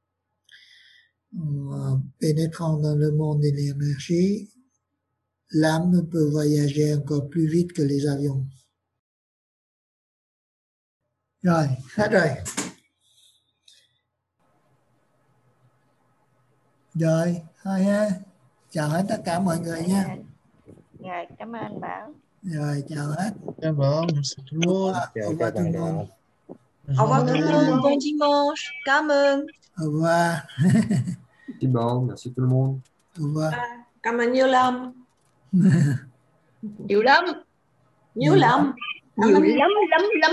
Pénétrant dans le monde de l'énergie, l'âme peut voyager encore plus vite que les avions. Rồi, hết rồi. Rồi, thôi ha. Chào hết tất cả mọi người nha. Rồi, cảm ơn Bảo. Rồi, chào hết. Chào Bảo, chào tout le monde. Au revoir tout le monde. Au revoir tout le monde, bon dimanche. Cảm ơn. Au revoir. Merci Bảo, merci tout le monde. Au revoir. Cảm ơn nhiều lắm. Nhiều lắm. Nhiều lắm. Nhiều lắm.